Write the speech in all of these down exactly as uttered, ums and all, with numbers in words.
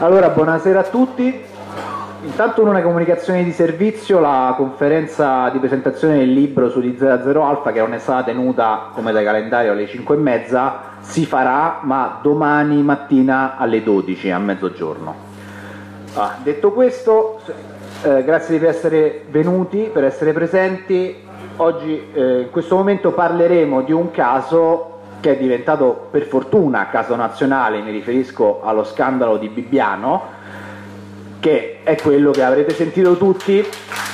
Allora, buonasera a tutti. Intanto una comunicazione di servizio: la conferenza di presentazione del libro su D zero zero Alpha, che non è stata tenuta come da calendario alle cinque e mezza, si farà ma domani mattina alle dodici, a mezzogiorno. Ah, detto questo, eh, grazie per essere venuti, per essere presenti. Oggi eh, in questo momento parleremo di un caso che è diventato per fortuna caso nazionale, mi riferisco allo scandalo di Bibbiano, che è quello che avrete sentito tutti,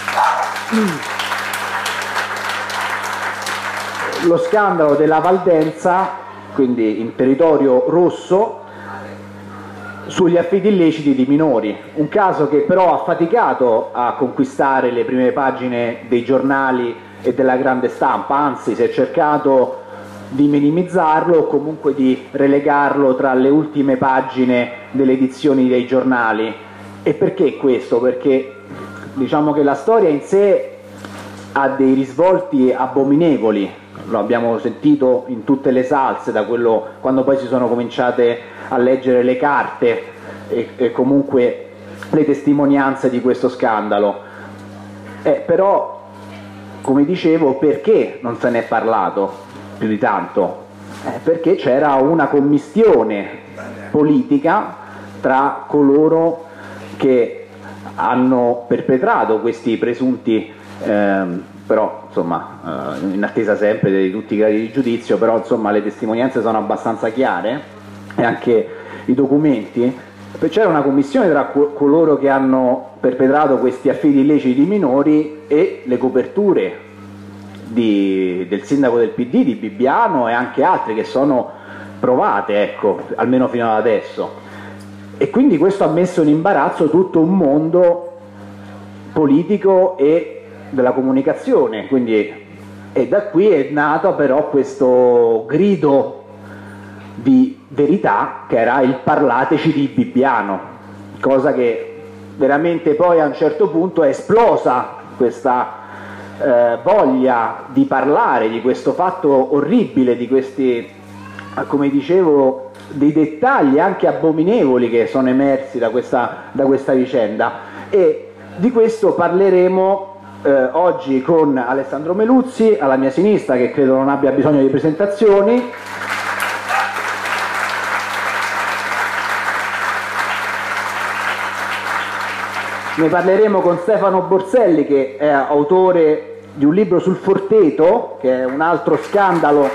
lo scandalo della Valdenza, quindi in territorio rosso, sugli affidi illeciti di minori, un caso che però ha faticato a conquistare le prime pagine dei giornali e della grande stampa, anzi si è cercato di minimizzarlo o comunque di relegarlo tra le ultime pagine delle edizioni dei giornali. E perché questo? Perché diciamo che la storia in sé ha dei risvolti abominevoli, lo abbiamo sentito in tutte le salse, da quello quando poi si sono cominciate a leggere le carte e, e comunque le testimonianze di questo scandalo. Eh, però, come dicevo, perché non se ne è parlato più di tanto? Eh, perché c'era una commistione politica tra coloro che hanno perpetrato questi presunti, ehm, però insomma eh, in attesa sempre di tutti i gradi di giudizio, però insomma le testimonianze sono abbastanza chiare e anche i documenti. C'era una commissione tra coloro che hanno perpetrato questi affidi illeciti di minori e le coperture di, del sindaco del P D, di Bibbiano, e anche altri che sono provate, ecco, almeno fino ad adesso. E quindi questo ha messo in imbarazzo tutto un mondo politico e della comunicazione, quindi, e da qui è nato però questo grido di verità che era il parlateci di Bibbiano, cosa che veramente poi a un certo punto è esplosa questa eh, voglia di parlare di questo fatto orribile, di questi, come dicevo, dei dettagli anche abominevoli che sono emersi da questa, da questa vicenda. E di questo parleremo eh, oggi con Alessandro Meluzzi alla mia sinistra, che credo non abbia bisogno di presentazioni. Ne parleremo con Stefano Borselli, che è autore di un libro sul Forteto, che è un altro scandalo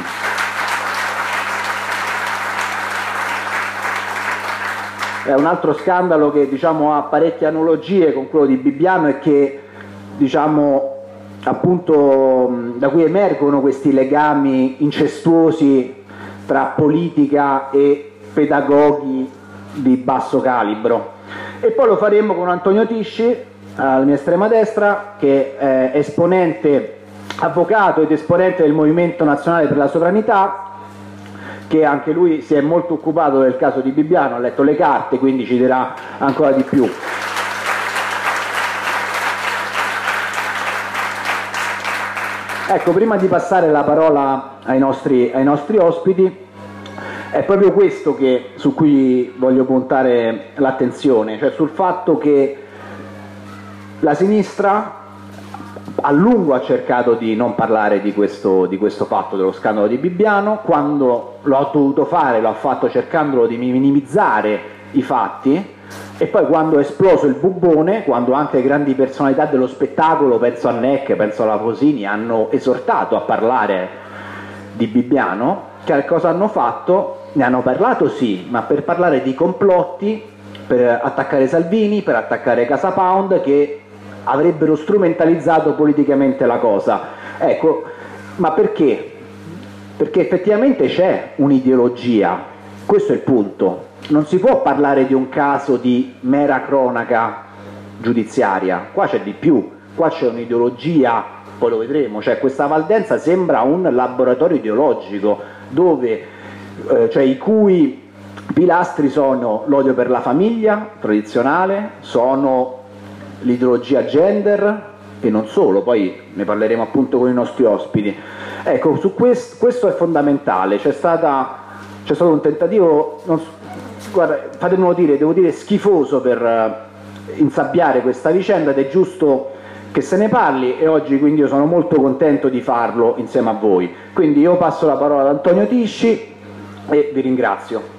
è un altro scandalo che diciamo ha parecchie analogie con quello di Bibbiano e che diciamo appunto da cui emergono questi legami incestuosi tra politica e pedagoghi di basso calibro. E poi lo faremo con Antonio Tisci alla mia estrema destra, che è esponente, avvocato ed esponente del Movimento Nazionale per la Sovranità, che anche lui si è molto occupato del caso di Bibbiano, ha letto le carte, quindi ci dirà ancora di più. Ecco, prima di passare la parola ai nostri, ai nostri ospiti, è proprio questo che, su cui voglio puntare l'attenzione, cioè sul fatto che la sinistra a lungo ha cercato di non parlare di questo, di questo fatto dello scandalo di Bibbiano. Quando lo ha dovuto fare lo ha fatto cercando di minimizzare i fatti, e poi quando è esploso il bubbone, quando anche grandi personalità dello spettacolo, penso a Neck, penso alla Fosini, hanno esortato a parlare di Bibbiano, che cosa hanno fatto? Ne hanno parlato sì, ma per parlare di complotti, per attaccare Salvini, per attaccare Casa Pound, che avrebbero strumentalizzato politicamente la cosa. Ecco, ma perché? Perché effettivamente c'è un'ideologia, questo è il punto. Non si può parlare di un caso di mera cronaca giudiziaria, qua c'è di più, qua c'è un'ideologia, poi lo vedremo, cioè questa Valdenza sembra un laboratorio ideologico dove eh, cioè i cui pilastri sono l'odio per la famiglia tradizionale, sono l'ideologia gender e non solo, poi ne parleremo appunto con i nostri ospiti. Ecco, su questo, questo è fondamentale, c'è stata c'è stato un tentativo, non, guarda, fatemelo dire, devo dire schifoso per uh, insabbiare questa vicenda ed è giusto che se ne parli e oggi quindi io sono molto contento di farlo insieme a voi. Quindi io passo la parola ad Antonio Tisci e vi ringrazio.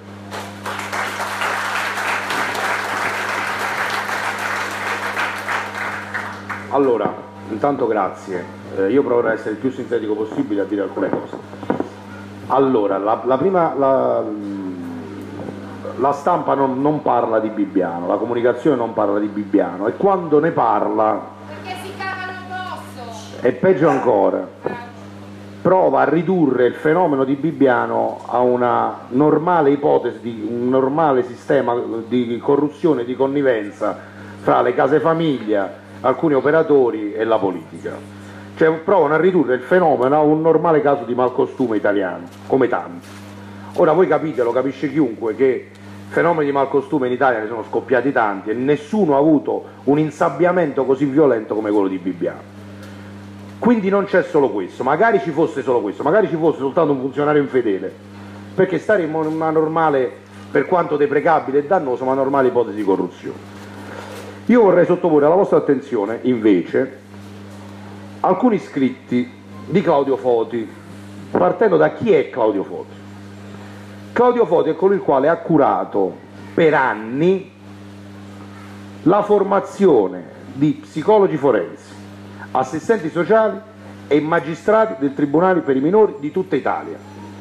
Allora, intanto grazie, eh, io proverò ad essere il più sintetico possibile a dire alcune cose. Allora, la, la prima, la, la stampa non, non parla di Bibbiano, la comunicazione non parla di Bibbiano e quando ne parla, perché si cavano addosso, e peggio ancora, prova a ridurre il fenomeno di Bibbiano a una normale ipotesi, di un normale sistema di corruzione e di connivenza fra le case famiglia, alcuni operatori e la politica, cioè provano a ridurre il fenomeno a un normale caso di malcostume italiano, come tanti. Ora voi capite, lo capisce chiunque, che fenomeni di malcostume in Italia ne sono scoppiati tanti e nessuno ha avuto un insabbiamento così violento come quello di Bibbiano. Quindi non c'è solo questo, magari ci fosse solo questo, magari ci fosse soltanto un funzionario infedele, perché staremmo in una normale, per quanto deprecabile e dannoso, ma normale ipotesi di corruzione. Io vorrei sottoporre alla vostra attenzione, invece, alcuni scritti di Claudio Foti, partendo da chi è Claudio Foti. Claudio Foti è colui il quale ha curato per anni la formazione di psicologi forensi, assistenti sociali e magistrati del Tribunale per i minori di tutta Italia.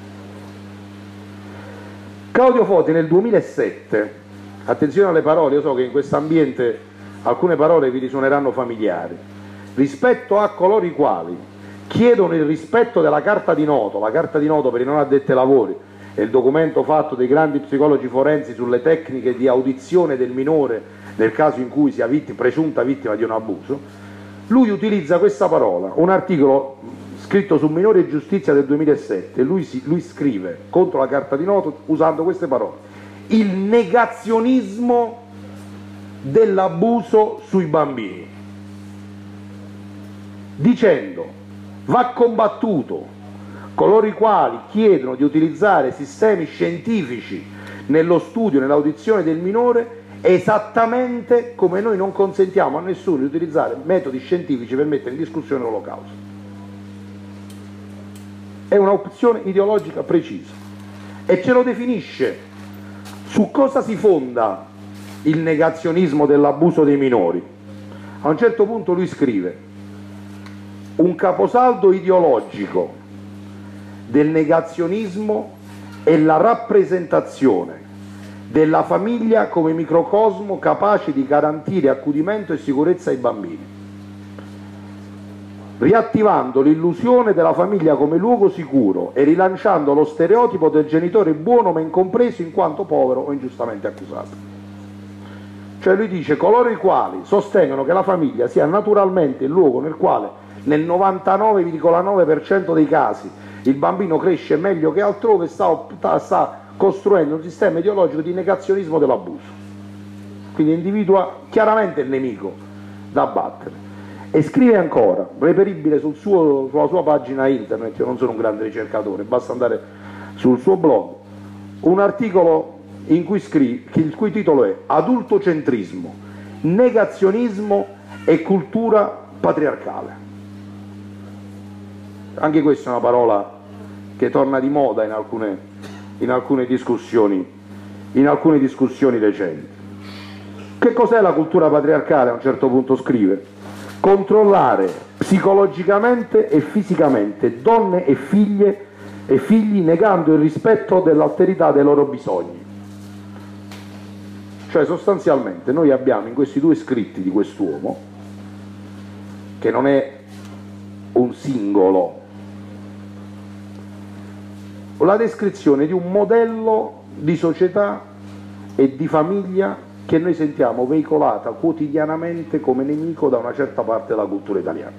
Claudio Foti nel duemilasette, attenzione alle parole, io so che in questo ambiente alcune parole vi risuoneranno familiari, rispetto a coloro i quali chiedono il rispetto della carta di noto, la carta di noto per i non addetti ai lavori è il documento fatto dai grandi psicologi forensi sulle tecniche di audizione del minore nel caso in cui sia vittima, presunta vittima di un abuso. Lui utilizza questa parola, un articolo scritto su Minore e Giustizia del duemilasette, lui, si, lui scrive contro la carta di noto usando queste parole: il negazionismo dell'abuso sui bambini, dicendo va combattuto coloro i quali chiedono di utilizzare sistemi scientifici nello studio, nell'audizione del minore, esattamente come noi non consentiamo a nessuno di utilizzare metodi scientifici per mettere in discussione l'olocausto. È un'opzione ideologica precisa e ce lo definisce. Su cosa si fonda il negazionismo dell'abuso dei minori? A un certo punto lui scrive: un caposaldo ideologico del negazionismo è la rappresentazione della famiglia come microcosmo capace di garantire accudimento e sicurezza ai bambini, riattivando l'illusione della famiglia come luogo sicuro e rilanciando lo stereotipo del genitore buono ma incompreso in quanto povero o ingiustamente accusato. Cioè lui dice: coloro i quali sostengono che la famiglia sia naturalmente il luogo nel quale nel novantanove virgola nove per cento dei casi il bambino cresce meglio che altrove, sta, sta costruendo un sistema ideologico di negazionismo dell'abuso. Quindi individua chiaramente il nemico da battere. E scrive ancora, reperibile sul suo, sulla sua pagina internet, io non sono un grande ricercatore, basta andare sul suo blog, un articolo in cui scrive, il cui titolo è Adultocentrismo, negazionismo e cultura patriarcale. Anche questa è una parola che torna di moda in alcune, in alcune discussioni, in alcune discussioni recenti. Che cos'è la cultura patriarcale? A un certo punto scrive: controllare psicologicamente e fisicamente donne e figlie e figli negando il rispetto dell'alterità dei loro bisogni. Cioè sostanzialmente noi abbiamo in questi due scritti di quest'uomo, che non è un singolo, la descrizione di un modello di società e di famiglia che noi sentiamo veicolata quotidianamente come nemico da una certa parte della cultura italiana.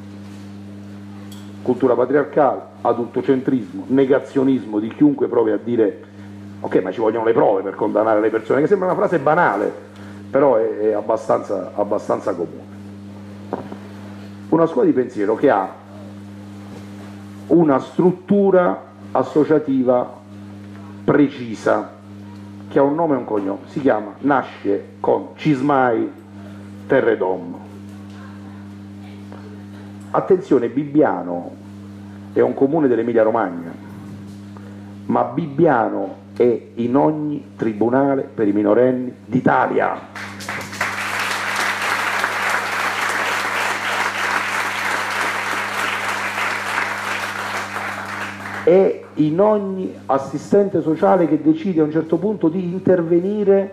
Cultura patriarcale, adultocentrismo, negazionismo di chiunque provi a dire ok, ma ci vogliono le prove per condannare le persone, che sembra una frase banale, però è, è abbastanza, abbastanza comune. Una scuola di pensiero che ha una struttura associativa precisa, che ha un nome e un cognome, si chiama, nasce con Cismai Terredom. Attenzione, Bibbiano è un comune dell'Emilia Romagna, ma Bibbiano è in ogni tribunale per i minorenni d'Italia. È in ogni assistente sociale che decide a un certo punto di intervenire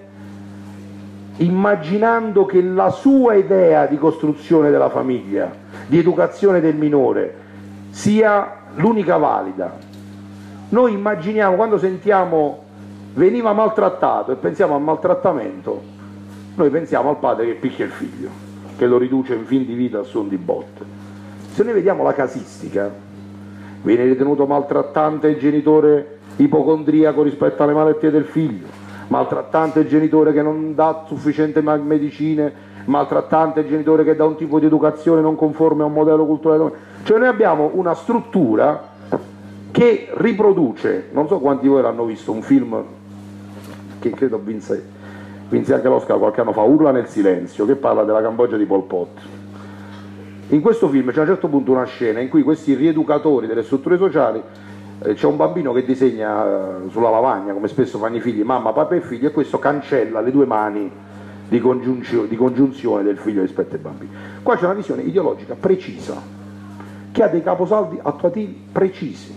immaginando che la sua idea di costruzione della famiglia, di educazione del minore, sia l'unica valida. Noi immaginiamo, quando sentiamo veniva maltrattato e pensiamo al maltrattamento, noi pensiamo al padre che picchia il figlio, che lo riduce in fin di vita a suon di botte. Se noi vediamo la casistica, viene ritenuto maltrattante il genitore ipocondriaco rispetto alle malattie del figlio, maltrattante il genitore che non dà sufficiente medicine, maltrattante il genitore che dà un tipo di educazione non conforme a un modello culturale. Cioè noi abbiamo una struttura che riproduce, non so quanti di voi l'hanno visto, un film che credo vinse, vinse anche l'Oscar qualche anno fa, Urla nel silenzio, che parla della Cambogia di Pol Pot. In questo film c'è a un certo punto una scena in cui questi rieducatori delle strutture sociali, eh, c'è un bambino che disegna eh, sulla lavagna, come spesso fanno i figli, mamma, papà e figlio, e questo cancella le due mani di, congiunzio, di congiunzione del figlio rispetto ai bambini. Qua c'è una visione ideologica precisa, che ha dei caposaldi attuativi precisi.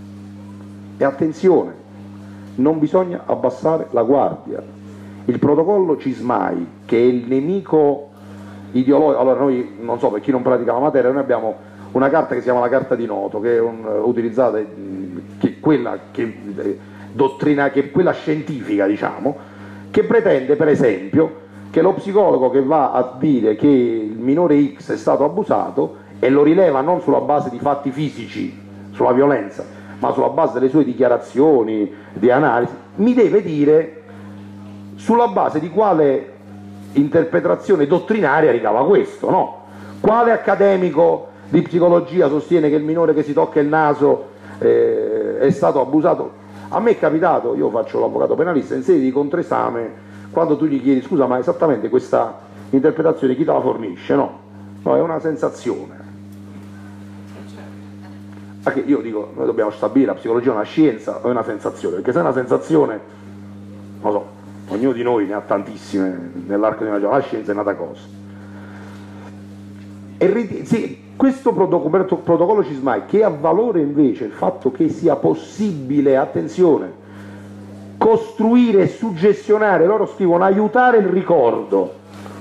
E attenzione, non bisogna abbassare la guardia. Il protocollo Cismai, che è il nemico ideologico, allora noi, non so, per chi non pratica la materia, noi abbiamo una carta che si chiama la carta di Noto, che è un, utilizzata, che è quella che, eh, dottrina, che è quella scientifica, diciamo, che pretende per esempio che lo psicologo che va a dire che il minore X è stato abusato e lo rileva non sulla base di fatti fisici, sulla violenza, ma sulla base delle sue dichiarazioni, di analisi, mi deve dire sulla base di quale interpretazione dottrinaria ricava questo, no? Quale accademico di psicologia sostiene che il minore che si tocca il naso eh, è stato abusato? A me è capitato, io faccio l'avvocato penalista, in sede di controesame, quando tu gli chiedi scusa ma esattamente questa interpretazione chi te la fornisce? No, no, è una sensazione. Perché io dico, noi dobbiamo stabilire la psicologia è una scienza o è una sensazione, perché se è una sensazione, non so, ognuno di noi ne ha tantissime nell'arco di una giornata, la scienza è un'altra cosa. E sì, questo protocollo, protocollo Cismai, che ha valore invece il fatto che sia possibile, attenzione, costruire e suggestionare, loro scrivono aiutare il ricordo.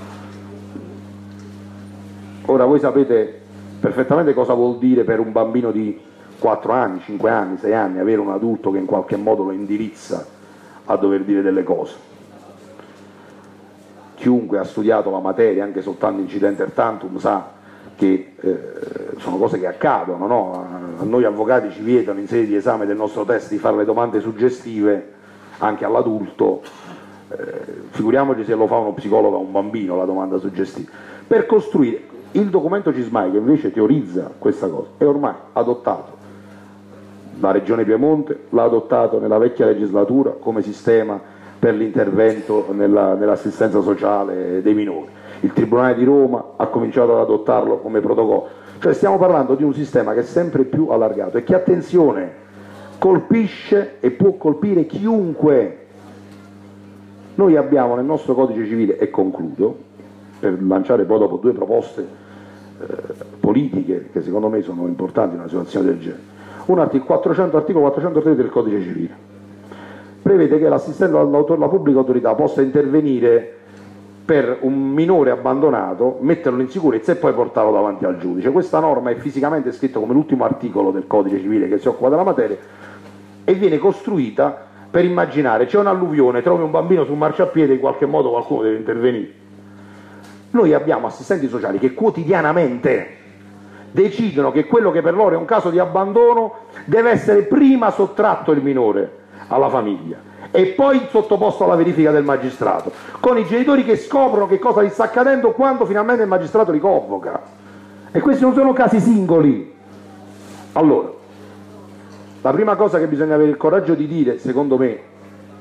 Ora voi sapete perfettamente cosa vuol dire per un bambino di quattro anni, cinque anni, sei anni avere un adulto che in qualche modo lo indirizza a dover dire delle cose. Chiunque ha studiato la materia, anche soltanto incidenter tantum, sa che eh, sono cose che accadono, no? A noi avvocati ci vietano in sede di esame del nostro test di fare le domande suggestive anche all'adulto, eh, figuriamoci se lo fa uno psicologo a un bambino la domanda suggestiva. Per costruire il documento Cismai, che invece teorizza questa cosa, è ormai adottato. La Regione Piemonte l'ha adottato nella vecchia legislatura come sistema per l'intervento nella, nell'assistenza sociale dei minori. Il Tribunale di Roma ha cominciato ad adottarlo come protocollo. Cioè stiamo parlando di un sistema che è sempre più allargato e che, attenzione, colpisce e può colpire chiunque. Noi abbiamo nel nostro codice civile, e concludo, per lanciare poi dopo due proposte eh, politiche che secondo me sono importanti in una situazione del genere. Un articolo quattrocento, articolo quattrocentotré del codice civile prevede che l'assistente alla pubblica autorità possa intervenire per un minore abbandonato, metterlo in sicurezza e poi portarlo davanti al giudice. Questa norma è fisicamente scritta come l'ultimo articolo del codice civile che si occupa della materia e viene costruita per immaginare c'è un'alluvione, trovi un bambino su un marciapiede, in qualche modo qualcuno deve intervenire. Noi abbiamo assistenti sociali che quotidianamente decidono che quello che per loro è un caso di abbandono deve essere prima sottratto il minore alla famiglia e poi sottoposto alla verifica del magistrato, con i genitori che scoprono che cosa gli sta accadendo quando finalmente il magistrato li convoca. E questi non sono casi singoli. Allora, la prima cosa che bisogna avere il coraggio di dire, secondo me,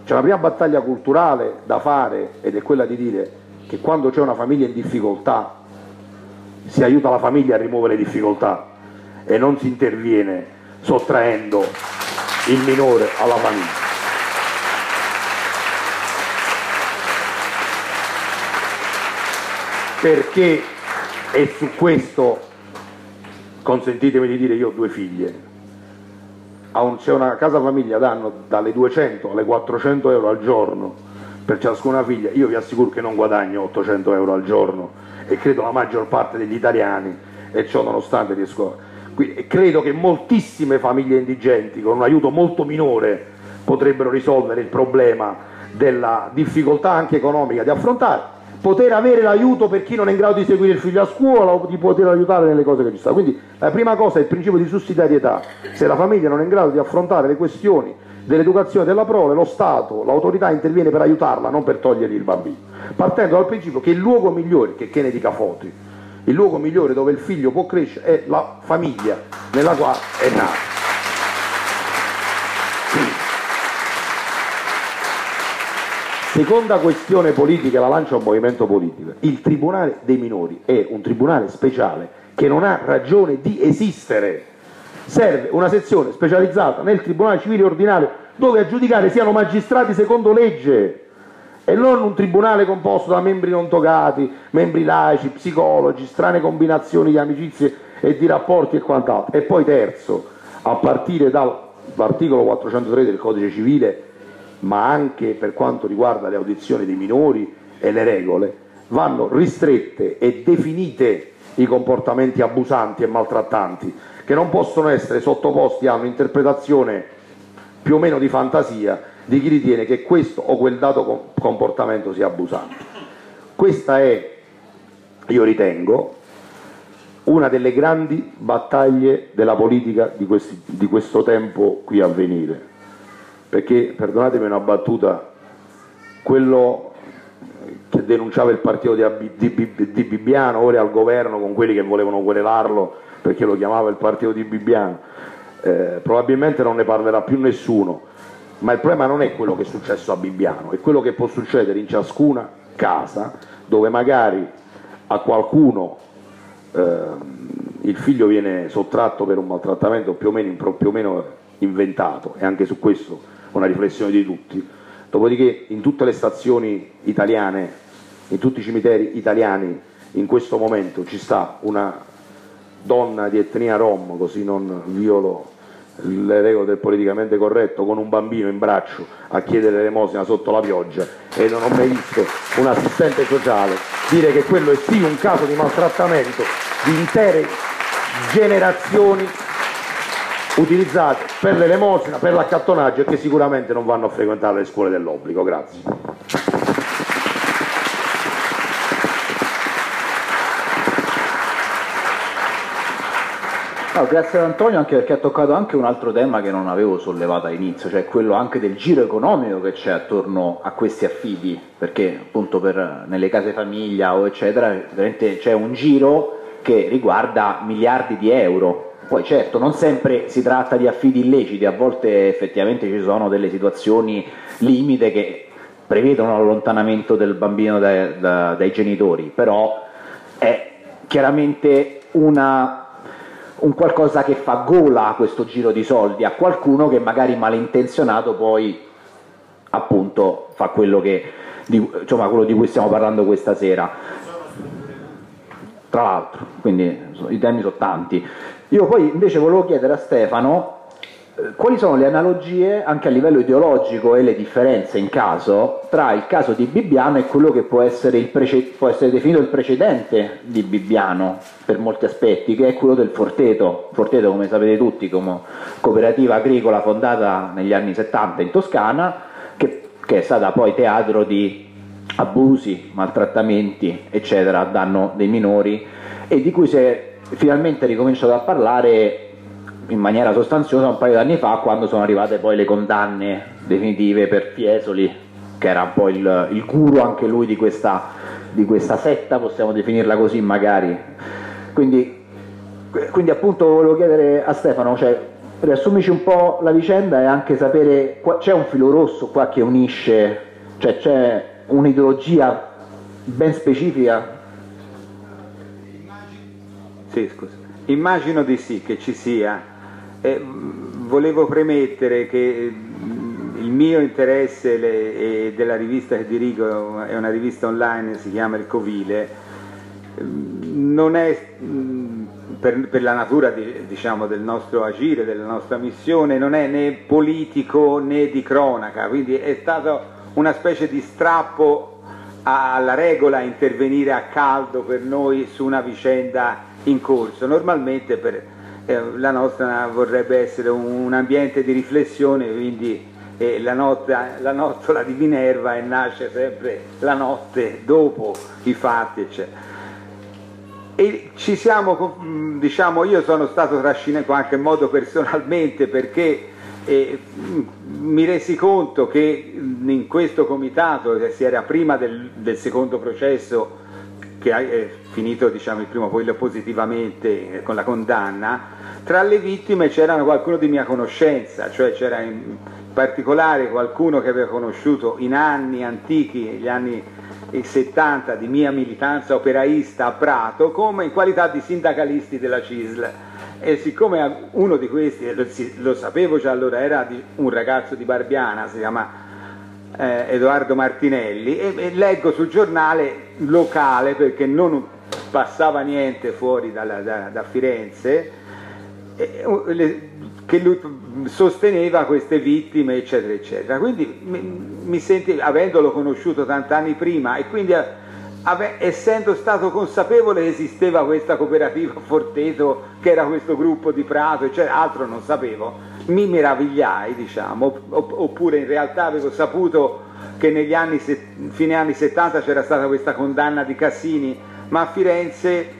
C'è una prima battaglia culturale da fare ed è quella di dire che quando c'è una famiglia in difficoltà si aiuta la famiglia a rimuovere le difficoltà e non si interviene sottraendo il minore alla famiglia. Perché, e su questo consentitemi di dire, io ho due figlie, c'è una casa famiglia danno dalle duecento alle quattrocento euro al giorno per ciascuna figlia, io vi assicuro che non guadagno ottocento euro al giorno e credo la maggior parte degli italiani, e ciò nonostante riesco, e credo che moltissime famiglie indigenti con un aiuto molto minore potrebbero risolvere il problema della difficoltà anche economica di affrontare, poter avere l'aiuto per chi non è in grado di seguire il figlio a scuola o di poter aiutare nelle cose che ci stanno. Quindi la prima cosa è il principio di sussidiarietà. Se la famiglia non è in grado di affrontare le questioni dell'educazione della prole, lo Stato, l'autorità interviene per aiutarla, non per togliergli il bambino, partendo dal principio che il luogo migliore, che che ne dica Foti, il luogo migliore dove il figlio può crescere è la famiglia nella quale è nato. Seconda questione politica, la lancia un movimento politico. Il Tribunale dei minori è un tribunale speciale che non ha ragione di esistere. Serve una sezione specializzata nel Tribunale Civile Ordinario dove a giudicare siano magistrati secondo legge e non un tribunale composto da membri non togati, membri laici, psicologi, strane combinazioni di amicizie e di rapporti e quant'altro. E poi terzo, a partire dall'articolo quattrocentotre del Codice Civile, ma anche per quanto riguarda le audizioni dei minori e le regole, vanno ristrette e definite i comportamenti abusanti e maltrattanti, che non possono essere sottoposti a un'interpretazione più o meno di fantasia di chi ritiene che questo o quel dato comportamento sia abusante. Questa è, io ritengo, una delle grandi battaglie della politica di, questi, di questo tempo qui a venire. Perché, perdonatemi una battuta, quello che denunciava il partito di, di, di Bibbiano ora è al governo con quelli che volevano querelarlo perché lo chiamava il partito di Bibbiano, eh, probabilmente non ne parlerà più nessuno, ma il problema non è quello che è successo a Bibbiano, è quello che può succedere in ciascuna casa dove magari a qualcuno eh, il figlio viene sottratto per un maltrattamento più o meno, più o meno inventato, e anche su questo una riflessione di tutti. Dopodiché in tutte le stazioni italiane, in tutti i cimiteri italiani in questo momento ci sta una donna di etnia rom, così non violo le regole del politicamente corretto, con un bambino in braccio a chiedere l'elemosina sotto la pioggia, e non ho mai visto un assistente sociale dire che quello è sì un caso di maltrattamento di intere generazioni utilizzate per l'elemosina, per l'accattonaggio, e che sicuramente non vanno a frequentare le scuole dell'obbligo. Grazie. No, grazie ad Antonio, anche perché ha toccato anche un altro tema che non avevo sollevato all'inizio, cioè quello anche del giro economico che c'è attorno a questi affidi, perché appunto per, nelle case famiglia o eccetera veramente c'è un giro che riguarda miliardi di euro. Poi certo, non sempre si tratta di affidi illeciti, a volte effettivamente ci sono delle situazioni limite che prevedono l'allontanamento del bambino da, da, dai genitori, però è chiaramente una, un qualcosa che fa gola a questo giro di soldi a qualcuno che magari malintenzionato poi appunto fa quello, che, di, insomma, quello di cui stiamo parlando questa sera. Tra l'altro, quindi i temi sono tanti. Io poi invece volevo chiedere a Stefano eh, quali sono le analogie anche a livello ideologico e le differenze in caso tra il caso di Bibbiano e quello che può essere, il prece- può essere definito il precedente di Bibbiano per molti aspetti, che è quello del Forteto. Forteto, come sapete tutti, come cooperativa agricola fondata negli anni settanta in Toscana, che, che è stata poi teatro di abusi, maltrattamenti eccetera a danno dei minori, e di cui si è finalmente ricominciato a parlare in maniera sostanziosa un paio di anni fa, quando sono arrivate poi le condanne definitive per Fiesoli, che era un po' il, il guru anche lui di questa, di questa setta, possiamo definirla così magari. Quindi, quindi appunto volevo chiedere a Stefano, cioè, riassumici un po' la vicenda e anche sapere, c'è un filo rosso qua che unisce, cioè c'è un'ideologia ben specifica? Sì, scusa. Immagino di sì, che ci sia. Eh, volevo premettere che il mio interesse le, e della rivista che dirigo è una rivista online, si chiama Il Covile, non è per, per la natura di, diciamo, del nostro agire, della nostra missione, non è né politico né di cronaca, quindi è stato una specie di strappo alla regola intervenire a caldo per noi su una vicenda in corso. Normalmente per, eh, la nostra vorrebbe essere un, un ambiente di riflessione, quindi eh, la, notte, la nottola di Minerva e nasce sempre la notte dopo i fatti, eccetera. E ci siamo, diciamo, io sono stato trascinato in qualche modo personalmente perché eh, mi resi conto che in questo comitato, che si era prima del, del secondo processo che è finito, diciamo, il primo quello positivamente eh, con la condanna, tra le vittime c'era qualcuno di mia conoscenza, cioè c'era in particolare qualcuno che aveva conosciuto in anni antichi, gli anni settanta, di mia militanza operaista a Prato, come in qualità di sindacalisti della C I S L. E siccome uno di questi, lo, lo sapevo già allora, era di, un ragazzo di Barbiana, si chiama eh, Edoardo Martinelli, e, e leggo sul giornale locale, perché non passava niente fuori dalla, da, da Firenze, e, le, che lui sosteneva queste vittime, eccetera, eccetera. Quindi mi, mi senti, avendolo conosciuto tant'anni prima e quindi ave, essendo stato consapevole che esisteva questa cooperativa Forteto, che era questo gruppo di Prato, cioè, altro non sapevo, mi meravigliai, diciamo, oppure in realtà avevo saputo che negli anni, fine anni settanta c'era stata questa condanna di Cassini, ma a Firenze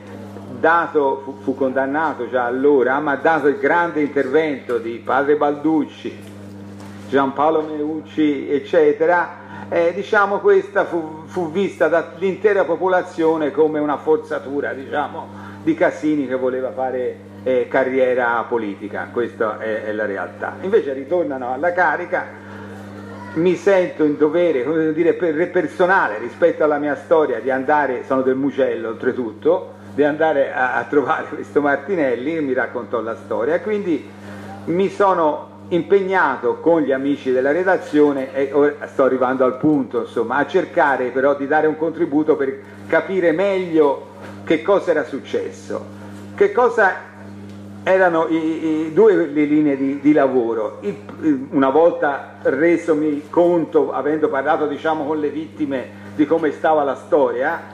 dato, fu, fu condannato già allora, ma dato il grande intervento di padre Balducci, Giampaolo Meucci, eccetera, eh, diciamo questa fu, fu vista dall'intera popolazione come una forzatura, diciamo, di Cassini che voleva fare eh, carriera politica. Questa è, è la realtà. Invece ritornano alla carica, mi sento in dovere, come dire, per, personale rispetto alla mia storia di andare, sono del Mugello oltretutto, di andare a, a trovare questo Martinelli che mi raccontò la storia, quindi mi sono impegnato con gli amici della redazione e ora sto arrivando al punto, insomma, a cercare però di dare un contributo per capire meglio che cosa era successo, che cosa erano i, i due le linee di, di lavoro. Il, una volta resomi conto, avendo parlato, diciamo, con le vittime di come stava la storia,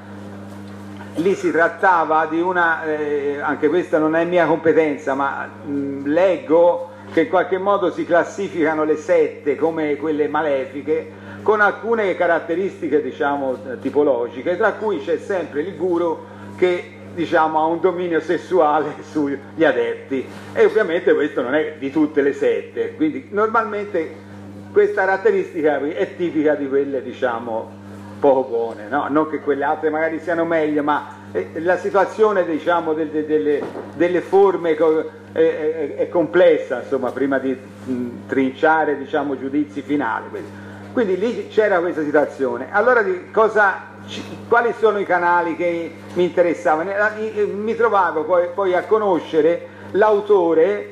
lì si trattava di una, eh, anche questa non è mia competenza, ma mh, leggo che in qualche modo si classificano le sette come quelle malefiche, con alcune caratteristiche, diciamo, tipologiche, tra cui c'è sempre il guru che, diciamo, ha un dominio sessuale sugli adepti, e ovviamente questo non è di tutte le sette, quindi normalmente questa caratteristica è tipica di quelle, diciamo, poco buone, no? Non che quelle altre magari siano meglio, ma la situazione, diciamo, delle, delle, delle forme è, è, è complessa, insomma, prima di mh, trinciare, diciamo, giudizi finali. Quindi lì c'era questa situazione. Allora di cosa, quali sono i canali che mi interessavano? Mi trovavo poi, poi a conoscere l'autore,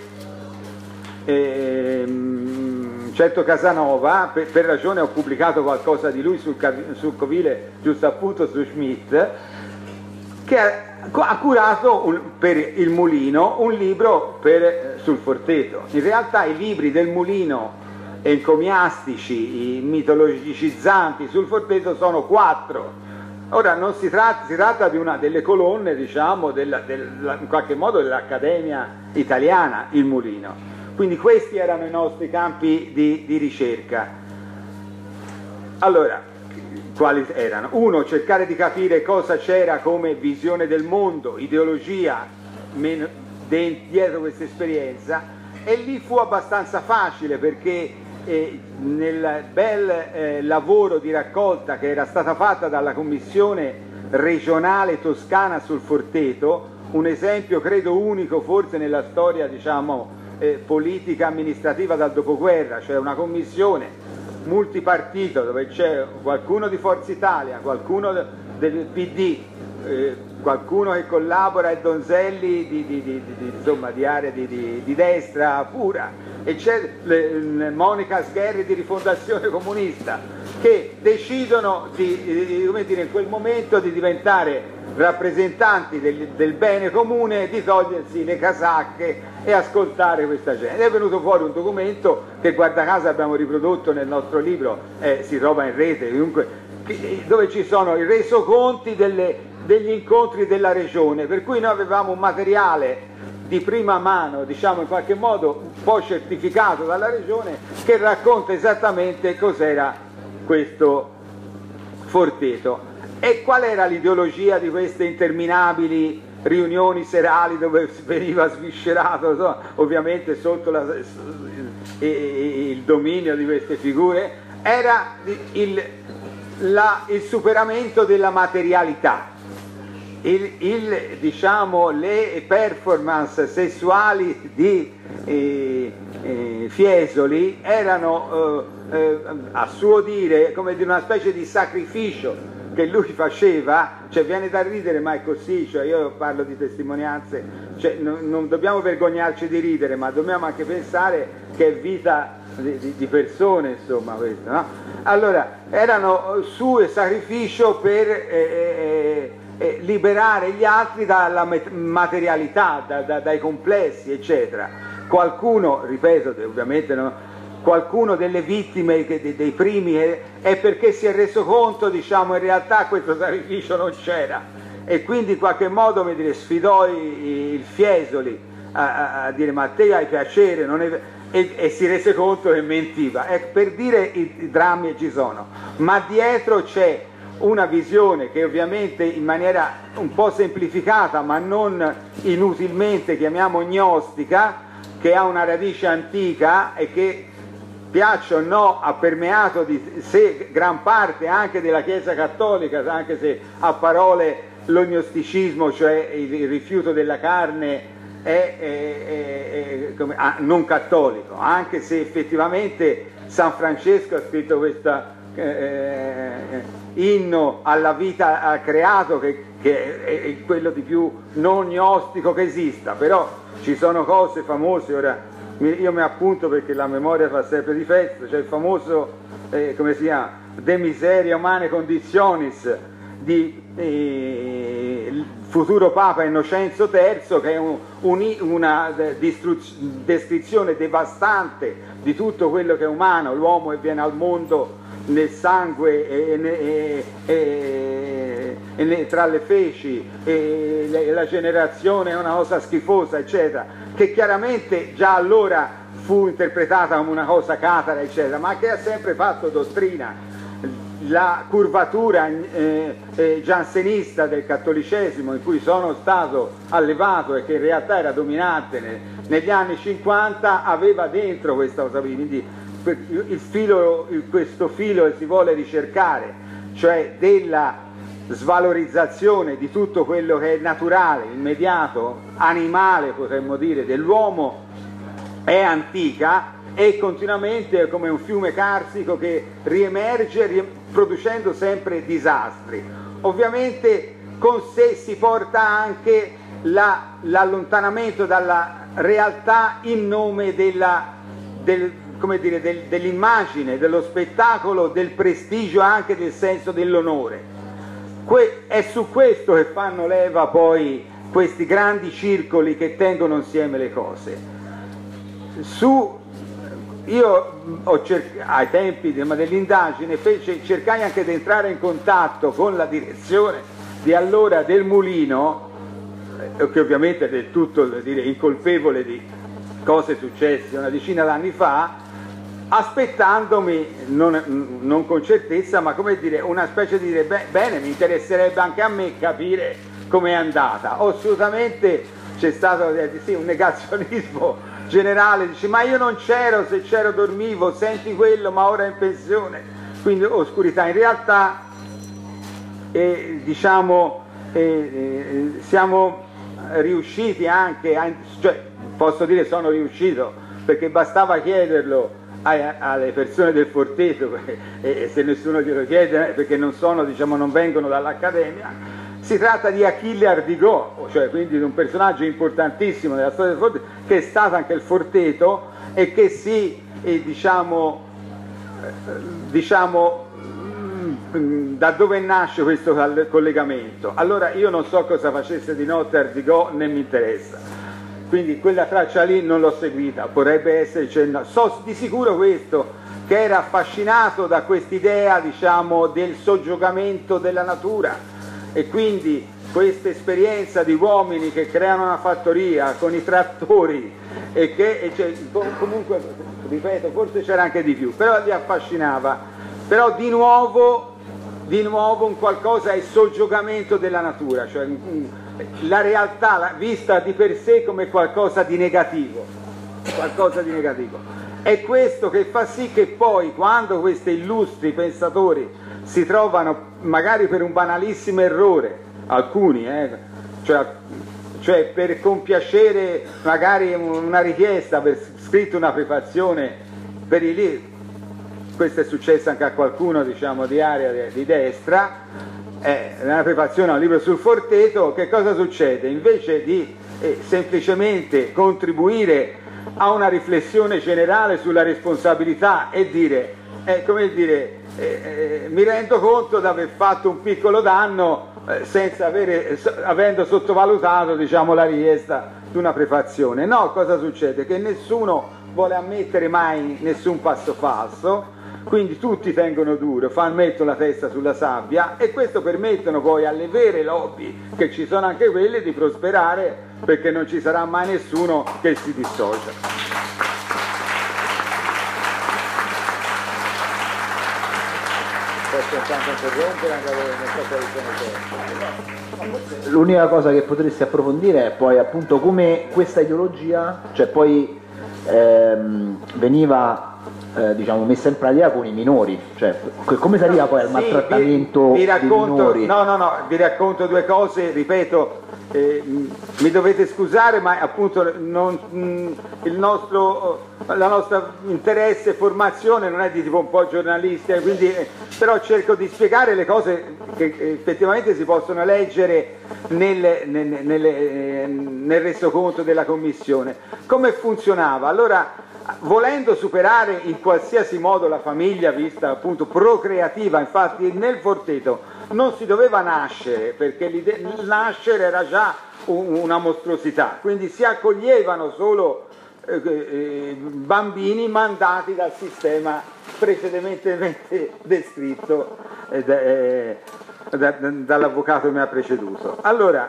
ehm, certo Casanova, per, per ragione ho pubblicato qualcosa di lui sul, sul Covile, giusto appunto su Schmidt, che ha curato un, per il Mulino un libro per, sul Forteto. In realtà i libri del Mulino encomiastici, i mitologicizzanti sul Forteto sono quattro. Ora non si tratta, si tratta di una delle colonne, diciamo, della, della, in qualche modo dell'Accademia Italiana, il Mulino. Quindi questi erano i nostri campi di, di ricerca. Allora, quali erano? Uno, cercare di capire cosa c'era come visione del mondo, ideologia meno, de, dietro questa esperienza, e lì fu abbastanza facile perché eh, nel bel eh, lavoro di raccolta che era stata fatta dalla Commissione regionale toscana sul Forteto, un esempio credo unico forse nella storia, diciamo, eh, politica amministrativa dal dopoguerra, cioè una commissione multipartito dove c'è qualcuno di Forza Italia, qualcuno del P D, eh, qualcuno che collabora e Donzelli di, di, di, di, insomma, di area di, di, di destra pura, e c'è le, Monica Sgherri di Rifondazione Comunista, che decidono di, di, come dire, in quel momento di diventare rappresentanti del, del bene comune, di togliersi le casacche e ascoltare questa gente. Ed è venuto fuori un documento che guarda caso abbiamo riprodotto nel nostro libro, eh, si trova in rete, comunque, che, dove ci sono i resoconti delle, degli incontri della regione, per cui noi avevamo un materiale di prima mano, diciamo in qualche modo un po' certificato dalla regione, che racconta esattamente cos'era questo Forteto. E qual era l'ideologia di queste interminabili riunioni serali dove veniva sviscerato, insomma, ovviamente sotto la, il dominio di queste figure? Era il, la, il superamento della materialità, il, il, diciamo, le performance sessuali di eh, eh, Fiesoli erano eh, eh, a suo dire come di una specie di sacrificio che lui faceva, cioè viene da ridere ma è così, cioè io parlo di testimonianze, cioè non, non dobbiamo vergognarci di ridere, ma dobbiamo anche pensare che è vita di, di, di persone, insomma, questo, no? Allora, erano suo sacrificio per eh, eh, eh, liberare gli altri dalla materialità, da, da, dai complessi, eccetera. Qualcuno, ripeto, ovviamente non... qualcuno delle vittime dei, dei primi è perché si è reso conto, diciamo, in realtà questo sacrificio non c'era, e quindi in qualche modo, come dire, sfidò i, il Fiesoli a, a, a dire ma a te hai piacere, non è... e, e si rese conto che mentiva. È per dire i, i drammi ci sono, ma dietro c'è una visione che ovviamente in maniera un po' semplificata ma non inutilmente chiamiamo gnostica, che ha una radice antica e che, piaccia o no, ha permeato di sé gran parte anche della Chiesa Cattolica, anche se a parole lo gnosticismo, cioè il rifiuto della carne, è, è, è, è come, ah, non cattolico, anche se effettivamente San Francesco ha scritto questo eh, inno alla vita al creato che, che è, è quello di più non gnostico che esista, però ci sono cose famose, ora io mi appunto perché la memoria fa sempre difetto, c'è il famoso, eh, come si chiama, De Miseria Humane Conditionis di eh, il futuro Papa Innocenzo terzo, che è un, un, una descrizione devastante di tutto quello che è umano, l'uomo che viene al mondo nel sangue e, e, e, e, e tra le feci, e le, la generazione è una cosa schifosa, eccetera, che chiaramente già allora fu interpretata come una cosa catara, eccetera, ma che ha sempre fatto dottrina. La curvatura eh, eh, giansenista del cattolicesimo, in cui sono stato allevato e che in realtà era dominante ne, negli anni cinquanta, aveva dentro questa cosa, quindi il filo, questo filo che si vuole ricercare, cioè della svalorizzazione di tutto quello che è naturale, immediato, animale potremmo dire, dell'uomo, è antica e continuamente è come un fiume carsico che riemerge rie- producendo sempre disastri. Ovviamente con sé si porta anche la, l'allontanamento dalla realtà in nome della, del, come dire, del, dell'immagine, dello spettacolo, del prestigio, anche del senso dell'onore. Que- è su questo che fanno leva poi questi grandi circoli che tengono insieme le cose. Su, io ho cerc- ai tempi dell'indagine fece, cercai anche di entrare in contatto con la direzione di allora del Mulino, eh, che ovviamente è del tutto dire, incolpevole di cose successe una decina d'anni fa, aspettandomi, non, non con certezza, ma come dire, una specie di dire, beh, bene, mi interesserebbe anche a me capire com'è andata. Assolutamente c'è stato eh, sì, un negazionismo generale, dice, ma io non c'ero, se c'ero dormivo, senti quello, ma ora è in pensione, quindi oscurità. In realtà, eh, diciamo, eh, eh, siamo riusciti anche, a, cioè, posso dire sono riuscito, perché bastava chiederlo alle persone del Forteto, e se nessuno glielo chiede perché non sono, diciamo, non vengono dall'Accademia. Si tratta di Achille Ardigò, cioè quindi di un personaggio importantissimo nella storia del Forteto, che è stato anche il Forteto e che si, eh, diciamo, eh, diciamo mh, da dove nasce questo collegamento. Allora io non so cosa facesse di notte Ardigò, né mi interessa, quindi quella traccia lì non l'ho seguita, potrebbe esserci, no. So di sicuro questo, che era affascinato da quest'idea, diciamo, del soggiogamento della natura, e quindi questa esperienza di uomini che creano una fattoria con i trattori e che e cioè, comunque, ripeto, forse c'era anche di più, però li affascinava. Però di nuovo, di nuovo un qualcosa è il soggiogamento della natura, cioè la realtà vista di per sé come qualcosa di negativo, qualcosa di negativo. È questo che fa sì che poi, quando questi illustri pensatori si trovano, magari per un banalissimo errore, alcuni, eh, cioè, cioè per compiacere magari una richiesta, aver scritto una prefazione per i libri, questo è successo anche a qualcuno, diciamo, di area di destra, eh, una prefazione a un libro sul Forteto, che cosa succede? Invece di eh, semplicemente contribuire a una riflessione generale sulla responsabilità e dire, eh, come dire, eh, eh, mi rendo conto di aver fatto un piccolo danno eh, senza avere, so, avendo sottovalutato, diciamo, la richiesta di una prefazione. No, cosa succede? Che nessuno vuole ammettere mai nessun passo falso, quindi tutti tengono duro, fanno, mettono la testa sulla sabbia, e questo permettono poi alle vere lobby, che ci sono anche quelle, di prosperare, perché non ci sarà mai nessuno che si dissocia. L'unica cosa che potresti approfondire è poi appunto come questa ideologia, cioè poi ehm, veniva eh, diciamo messa in pratica con i minori, cioè come si arriva poi al sì, maltrattamento vi, vi racconto, dei minori? No, no, no, vi racconto due cose, ripeto, eh, mi dovete scusare, ma appunto non, mh, il nostro la nostra interesse e formazione non è di tipo un po' giornalistica, quindi, eh, però cerco di spiegare le cose che effettivamente si possono leggere nel, nel, nel, eh, nel resoconto della commissione. Come funzionava? Allora, volendo superare in qualsiasi modo la famiglia vista appunto procreativa, infatti nel Forteto non si doveva nascere, perché il nascere era già un, una mostruosità, quindi si accoglievano solo eh, eh, bambini mandati dal sistema precedentemente descritto eh, eh, da, dall'avvocato che mi ha preceduto. Allora,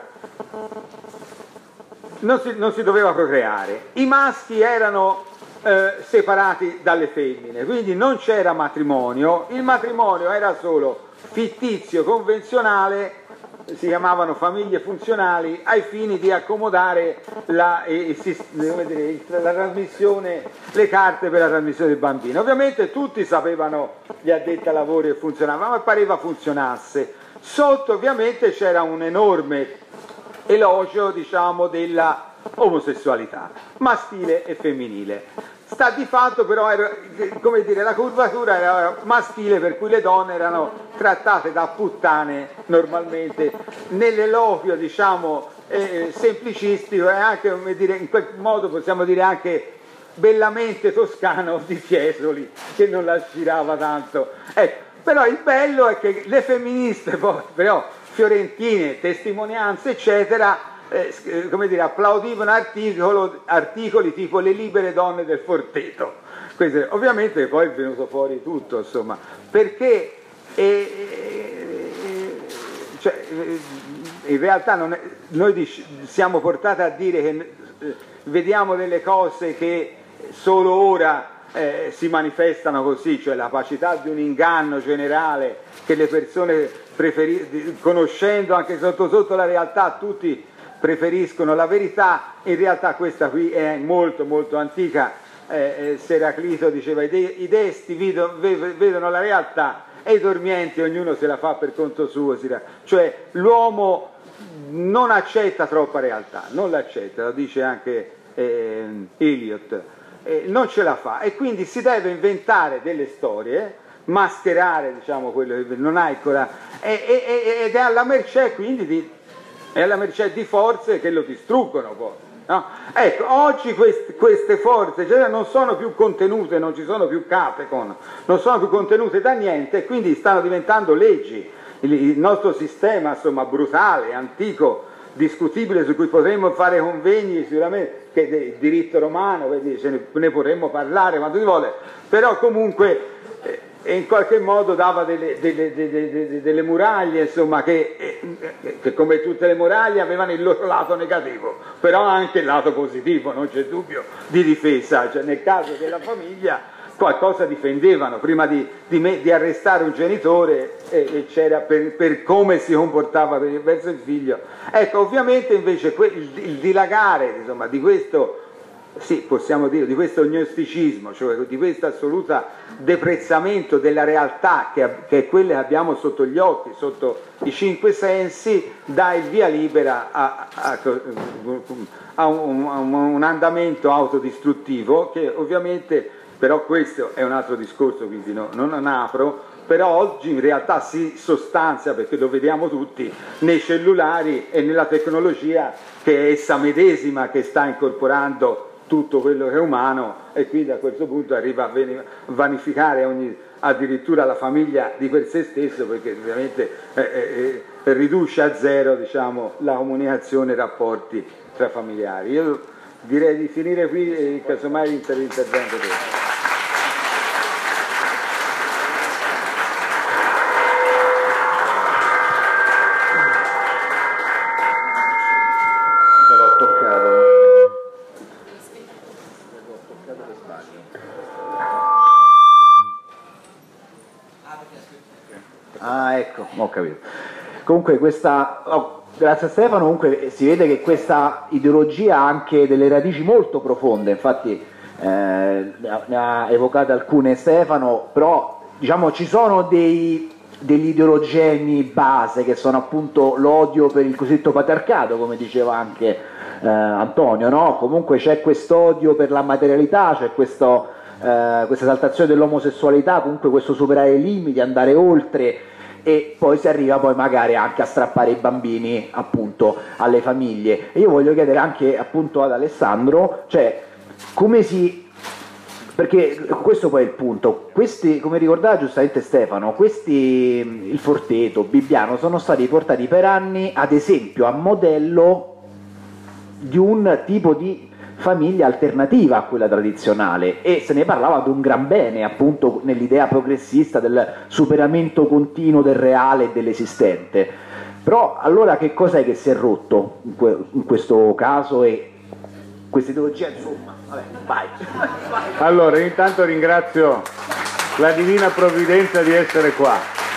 non si, non si doveva procreare, i maschi erano eh, separati dalle femmine, quindi non c'era matrimonio, il matrimonio era solo fittizio, convenzionale, si chiamavano famiglie funzionali ai fini di accomodare la, il, come dire, la trasmissione, le carte per la trasmissione del bambino. Ovviamente tutti sapevano, gli addetti ai lavori, che funzionava, ma pareva funzionasse. Sotto ovviamente c'era un enorme elogio, diciamo, della omosessualità maschile e femminile. Sta di fatto però, era, come dire, la curvatura era maschile, per cui le donne erano trattate da puttane normalmente, nell'eloquio, diciamo, eh, semplicistico e anche, come dire, in quel modo possiamo dire anche bellamente toscano di Fiesoli, che non la girava tanto. Ecco, però il bello è che le femministe poi, però, fiorentine, testimonianze, eccetera, Eh, come dire, applaudivano articolo, articoli tipo le libere donne del Forteto. Questo, ovviamente poi è venuto fuori tutto, insomma, perché eh, cioè, in realtà non è, noi dic- siamo portati a dire che eh, vediamo delle cose che solo ora eh, si manifestano così, cioè la capacità di un inganno generale che le persone preferi- conoscendo anche sotto sotto la realtà, tutti preferiscono la verità. In realtà questa qui è molto molto antica, eh, Seraclito diceva i, de- i desti vedo- ve- vedono la realtà e i dormienti ognuno se la fa per conto suo, cioè l'uomo non accetta troppa realtà, non l'accetta, lo dice anche eh, Eliot, eh, non ce la fa e quindi si deve inventare delle storie, mascherare diciamo quello che non ha ancora, e, e, ed è alla mercé quindi di, è alla mercé di forze che lo distruggono poi. No? Ecco, oggi queste, queste forze cioè, non sono più contenute, non ci sono più Capecon, non sono più contenute da niente e quindi stanno diventando leggi. Il, il nostro sistema insomma brutale, antico, discutibile, su cui potremmo fare convegni sicuramente, che del diritto romano, quindi ce ne, ne potremmo parlare quando si vuole, però comunque eh, in qualche modo dava delle, delle, delle, delle, delle muraglie insomma che, eh, che come tutte le muraglie avevano il loro lato negativo, però anche il lato positivo, non c'è dubbio, di difesa, cioè nel caso della famiglia qualcosa difendevano prima di, di, me, di arrestare un genitore e, e c'era per, per come si comportava per, verso il figlio. Ecco, ovviamente invece que, il, il dilagare insomma, di questo, sì, possiamo dire, di questo gnosticismo, cioè di questo assoluto deprezzamento della realtà che, che è quella che abbiamo sotto gli occhi, sotto i cinque sensi, dà il via libera a, a, a, un, a un andamento autodistruttivo che ovviamente, però questo è un altro discorso, quindi no, non, non apro, però oggi in realtà si sostanzia, perché lo vediamo tutti, nei cellulari e nella tecnologia che è essa medesima che sta incorporando tutto quello che è umano e quindi a questo punto arriva a vanificare ogni, addirittura la famiglia di per sé stesso, perché ovviamente eh, eh, riduce a zero diciamo, la comunicazione e i rapporti tra familiari. Io direi di finire qui e casomai l'intervento dopo. Ah, ecco, ho capito. Comunque questa, oh, grazie a Stefano, comunque si vede che questa ideologia ha anche delle radici molto profonde, infatti eh, ne, ha, ne ha evocate alcune Stefano, però diciamo ci sono dei, degli ideologemi base che sono appunto l'odio per il cosiddetto patriarcato, come diceva anche eh, Antonio, no? Comunque c'è quest'odio per la materialità, c'è questo, eh, questa esaltazione dell'omosessualità, comunque questo superare i limiti, andare oltre, e poi si arriva poi magari anche a strappare i bambini appunto alle famiglie. E io voglio chiedere anche appunto ad Alessandro, cioè come si, perché questo poi è il punto, questi, come ricordava giustamente Stefano, questi, il Forteto, Bibbiano, sono stati portati per anni ad esempio, a modello di un tipo di famiglia alternativa a quella tradizionale, e se ne parlava ad un gran bene appunto nell'idea progressista del superamento continuo del reale e dell'esistente. Però allora che cos'è che si è rotto in, que- in questo caso, e questa ideologia insomma, vabbè, vai. Allora intanto ringrazio la divina provvidenza di essere qua,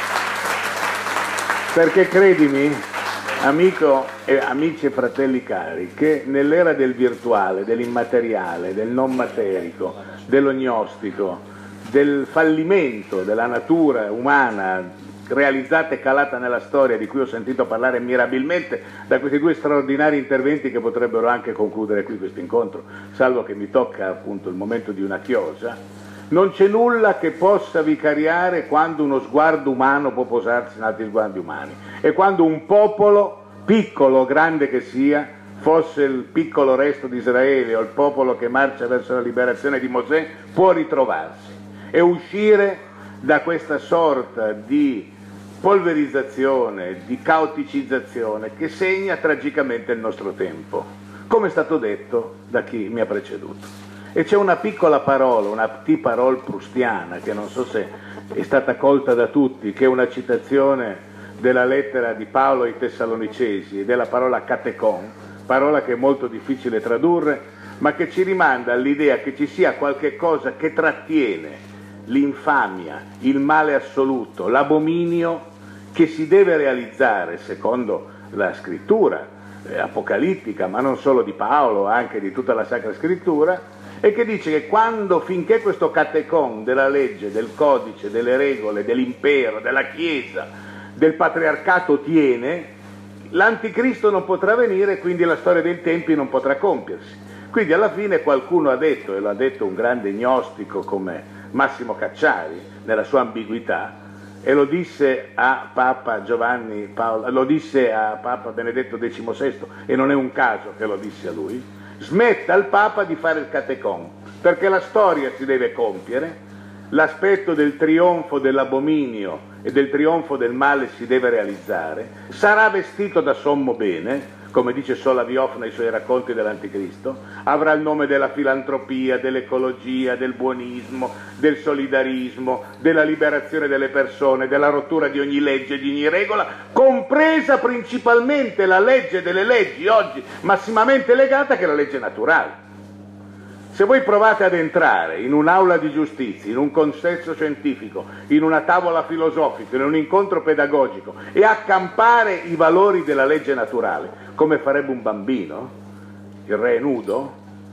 perché credimi amico e amici e fratelli cari, che nell'era del virtuale, dell'immateriale, del non materico, dello gnostico, del fallimento della natura umana realizzata e calata nella storia, di cui ho sentito parlare mirabilmente da questi due straordinari interventi che potrebbero anche concludere qui questo incontro, salvo che mi tocca appunto il momento di una chiosa, non c'è nulla che possa vicariare quando uno sguardo umano può posarsi in altri sguardi umani, e quando un popolo, piccolo o grande che sia, fosse il piccolo resto di Israele o il popolo che marcia verso la liberazione di Mosè, può ritrovarsi e uscire da questa sorta di polverizzazione, di caoticizzazione che segna tragicamente il nostro tempo, come è stato detto da chi mi ha preceduto. E c'è una piccola parola, una petit parole prustiana, che non so se è stata colta da tutti, che è una citazione della lettera di Paolo ai Tessalonicesi, e della parola catechon, parola che è molto difficile tradurre, ma che ci rimanda all'idea che ci sia qualche cosa che trattiene l'infamia, il male assoluto, l'abominio che si deve realizzare secondo la scrittura eh, apocalittica, ma non solo di Paolo, anche di tutta la Sacra Scrittura, e che dice che quando, finché questo catechon della legge, del codice, delle regole, dell'impero, della Chiesa, del patriarcato tiene, l'anticristo non potrà venire, quindi la storia dei tempi non potrà compiersi. Quindi alla fine qualcuno ha detto, e l'ha detto un grande gnostico come Massimo Cacciari nella sua ambiguità, e lo disse a Papa Giovanni Paolo, lo disse a Papa Benedetto diciannovesimo, e non è un caso che lo disse a lui: smetta il Papa di fare il catecon, perché la storia si deve compiere, l'aspetto del trionfo dell'abominio e del trionfo del male si deve realizzare, sarà vestito da sommo bene, come dice Solaviev nei suoi racconti dell'Anticristo, avrà il nome della filantropia, dell'ecologia, del buonismo, del solidarismo, della liberazione delle persone, della rottura di ogni legge, di ogni regola, compresa principalmente la legge delle leggi, oggi massimamente legata, che è la legge naturale. Se voi provate ad entrare in un'aula di giustizia, in un consesso scientifico, in una tavola filosofica, in un incontro pedagogico e accampare i valori della legge naturale, come farebbe un bambino, il re è nudo,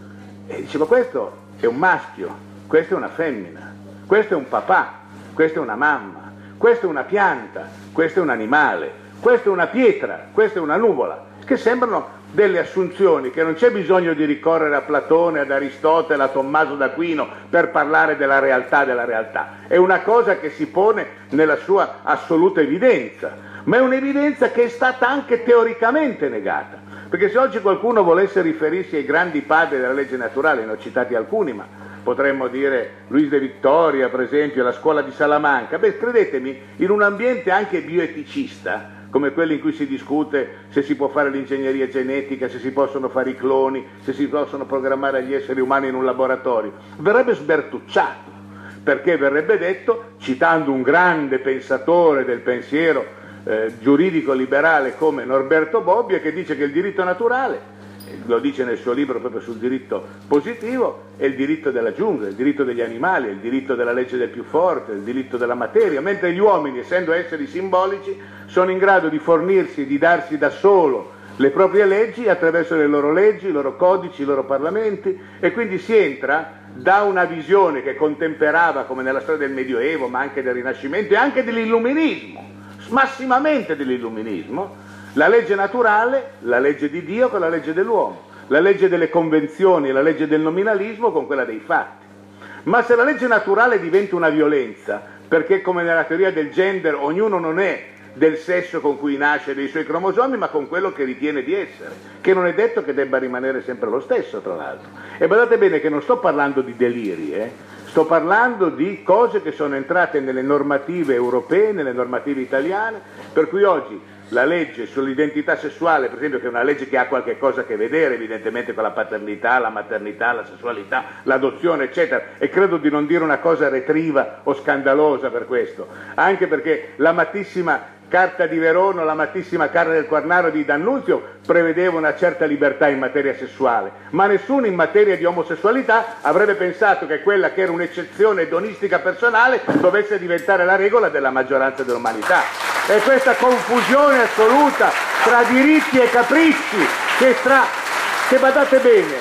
e diceva: questo è un maschio, questa è una femmina, questo è un papà, questa è una mamma, questa è una pianta, questo è un animale, questa è una pietra, questa è una nuvola, che sembrano delle assunzioni che non c'è bisogno di ricorrere a Platone, ad Aristotele, a Tommaso d'Aquino per parlare della realtà della realtà. È una cosa che si pone nella sua assoluta evidenza, ma è un'evidenza che è stata anche teoricamente negata, perché se oggi qualcuno volesse riferirsi ai grandi padri della legge naturale, ne ho citati alcuni, ma potremmo dire Luis de Victoria, per esempio, la scuola di Salamanca, beh, credetemi, in un ambiente anche bioeticista, come quelli in cui si discute se si può fare l'ingegneria genetica, se si possono fare i cloni, se si possono programmare gli esseri umani in un laboratorio, verrebbe sbertucciato, perché verrebbe detto, citando un grande pensatore del pensiero eh, giuridico liberale come Norberto Bobbio, che dice che il diritto naturale, lo dice nel suo libro proprio sul diritto positivo, è il diritto della giungla, il diritto degli animali, il diritto della legge del più forte, il diritto della materia, mentre gli uomini, essendo esseri simbolici, sono in grado di fornirsi, di darsi da solo le proprie leggi attraverso le loro leggi, i loro codici, i loro parlamenti, e quindi si entra da una visione che contemperava, come nella storia del Medioevo, ma anche del Rinascimento e anche dell'Illuminismo, massimamente dell'Illuminismo, la legge naturale, la legge di Dio con la legge dell'uomo, la legge delle convenzioni e la legge del nominalismo con quella dei fatti. Ma se la legge naturale diventa una violenza, perché come nella teoria del gender ognuno non è del sesso con cui nasce, dei suoi cromosomi, ma con quello che ritiene di essere, che non è detto che debba rimanere sempre lo stesso, tra l'altro. E badate bene che non sto parlando di deliri, eh? Sto parlando di cose che sono entrate nelle normative europee, nelle normative italiane, per cui oggi la legge sull'identità sessuale, per esempio, che è una legge che ha qualche cosa a che vedere evidentemente con la paternità, la maternità, la sessualità, l'adozione, eccetera, e credo di non dire una cosa retriva o scandalosa per questo, anche perché l'amatissima Carta di Verona, l'amatissima Carta del Quarnaro di D'Annunzio prevedeva una certa libertà in materia sessuale, ma nessuno in materia di omosessualità avrebbe pensato che quella che era un'eccezione edonistica personale dovesse diventare la regola della maggioranza dell'umanità. E questa confusione assoluta tra diritti e capricci, che, tra, che badate bene,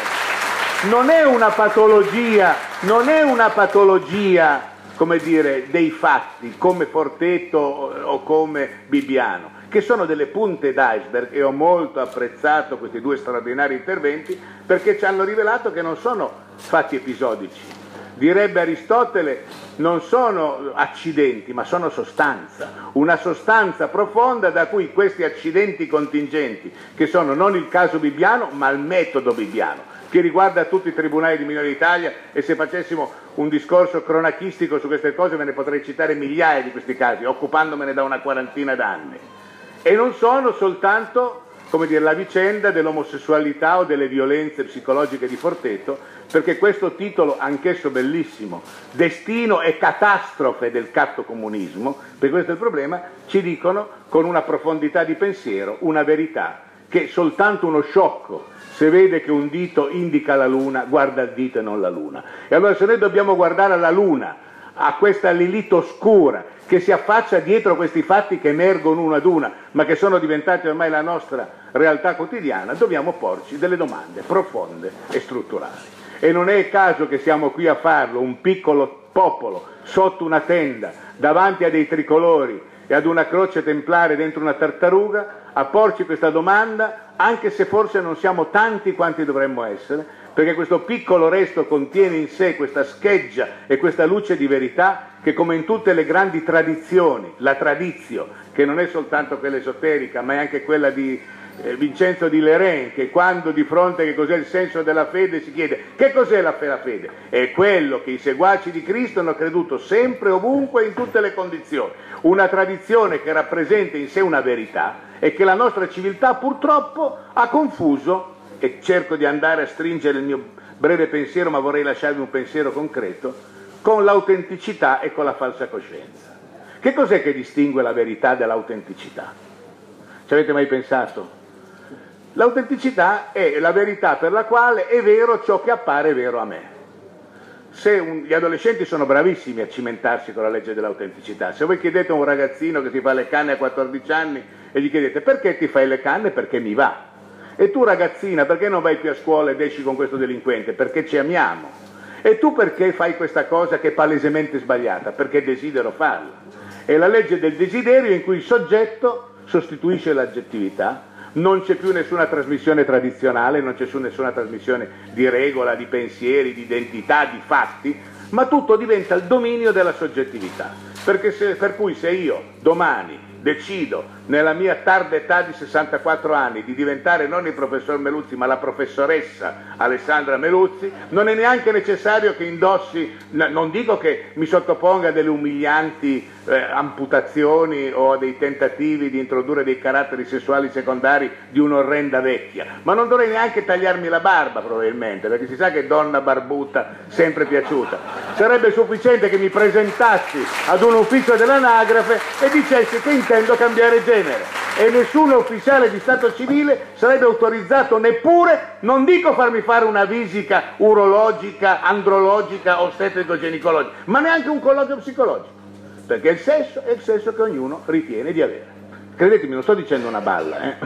non è una patologia, non è una patologia, come dire, dei fatti, come Forteto o come Bibbiano, che sono delle punte d'iceberg, e ho molto apprezzato questi due straordinari interventi perché ci hanno rivelato che non sono fatti episodici. Direbbe Aristotele, non sono accidenti, ma sono sostanza, una sostanza profonda da cui questi accidenti contingenti, che sono non il caso Bibbiano, ma il metodo Bibbiano, che riguarda tutti i tribunali di minore d'Italia, e se facessimo un discorso cronachistico su queste cose ve ne potrei citare migliaia di questi casi, occupandomene da una quarantina d'anni. E non sono soltanto, come dire, la vicenda dell'omosessualità o delle violenze psicologiche di Forteto, perché questo titolo, anch'esso bellissimo, Destino e catastrofe del cattocomunismo, perché questo è il problema, ci dicono con una profondità di pensiero una verità che soltanto uno sciocco, se vede che un dito indica la luna, guarda il dito e non la luna. E allora se noi dobbiamo guardare alla luna, a questa Lilith oscura che si affaccia dietro questi fatti che emergono uno ad una, ma che sono diventati ormai la nostra realtà quotidiana, dobbiamo porci delle domande profonde e strutturali. E non è il caso che siamo qui a farlo, un piccolo popolo, sotto una tenda, davanti a dei tricolori e ad una croce templare dentro una tartaruga, a porci questa domanda, anche se forse non siamo tanti quanti dovremmo essere, perché questo piccolo resto contiene in sé questa scheggia e questa luce di verità che, come in tutte le grandi tradizioni, la tradizio, che non è soltanto quella esoterica ma è anche quella di eh, Vincenzo di Leren, che quando di fronte a che cos'è il senso della fede si chiede che cos'è la fede, è quello che i seguaci di Cristo hanno creduto sempre, ovunque, in tutte le condizioni, una tradizione che rappresenta in sé una verità e che la nostra civiltà purtroppo ha confuso, e cerco di andare a stringere il mio breve pensiero, ma vorrei lasciarvi un pensiero concreto, con l'autenticità e con la falsa coscienza. Che cos'è che distingue la verità dall'autenticità? Ci avete mai pensato? L'autenticità è la verità per la quale è vero ciò che appare vero a me. Se un, gli adolescenti sono bravissimi a cimentarsi con la legge dell'autenticità. Se voi chiedete a un ragazzino che si fa le canne a quattordici anni e gli chiedete perché ti fai le canne? Perché mi va. E tu ragazzina, perché non vai più a scuola ed esci con questo delinquente? Perché ci amiamo. E tu perché fai questa cosa che è palesemente sbagliata? Perché desidero farla. È la legge del desiderio in cui il soggetto sostituisce l'aggettività, non c'è più nessuna trasmissione tradizionale, non c'è più nessuna trasmissione di regola, di pensieri, di identità, di fatti, ma tutto diventa il dominio della soggettività. Perché se, per cui se io domani decido, nella mia tarda età di sessantaquattro anni, di diventare non il professor Meluzzi ma la professoressa Alessandra Meluzzi, non è neanche necessario che indossi, non dico che mi sottoponga a delle umilianti eh, amputazioni o a dei tentativi di introdurre dei caratteri sessuali secondari di un'orrenda vecchia, ma non dovrei neanche tagliarmi la barba probabilmente, perché si sa che donna barbuta sempre piaciuta. Sarebbe sufficiente che mi presentassi ad un ufficio dell'anagrafe e dicessi che intendo cambiare genere, e nessun ufficiale di stato civile sarebbe autorizzato neppure, non dico farmi fare una visita urologica, andrologica, ostetrico-ginecologica, ma neanche un colloquio psicologico, perché il sesso è il sesso che ognuno ritiene di avere. Credetemi, non sto dicendo una balla, eh?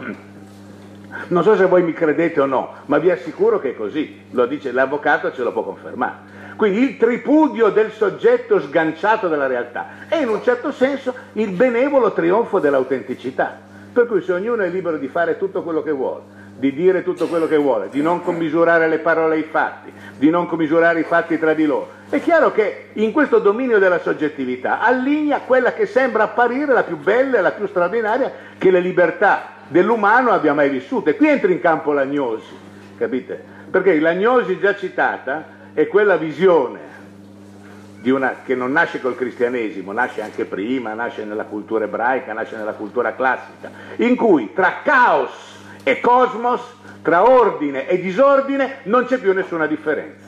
Non so se voi mi credete o no, ma vi assicuro che è così, lo dice l'avvocato, ce lo può confermare. Quindi il tripudio del soggetto sganciato dalla realtà è in un certo senso il benevolo trionfo dell'autenticità, per cui se ognuno è libero di fare tutto quello che vuole, di dire tutto quello che vuole, di non commisurare le parole ai fatti, di non commisurare i fatti tra di loro, è chiaro che in questo dominio della soggettività allinea quella che sembra apparire la più bella e la più straordinaria che le libertà dell'umano abbia mai vissuto. E qui entra in campo l'agnosi, capite? Perché l'agnosi già citata è quella visione di una, che non nasce col cristianesimo, nasce anche prima, nasce nella cultura ebraica, nasce nella cultura classica, in cui tra caos e cosmos, tra ordine e disordine, non c'è più nessuna differenza.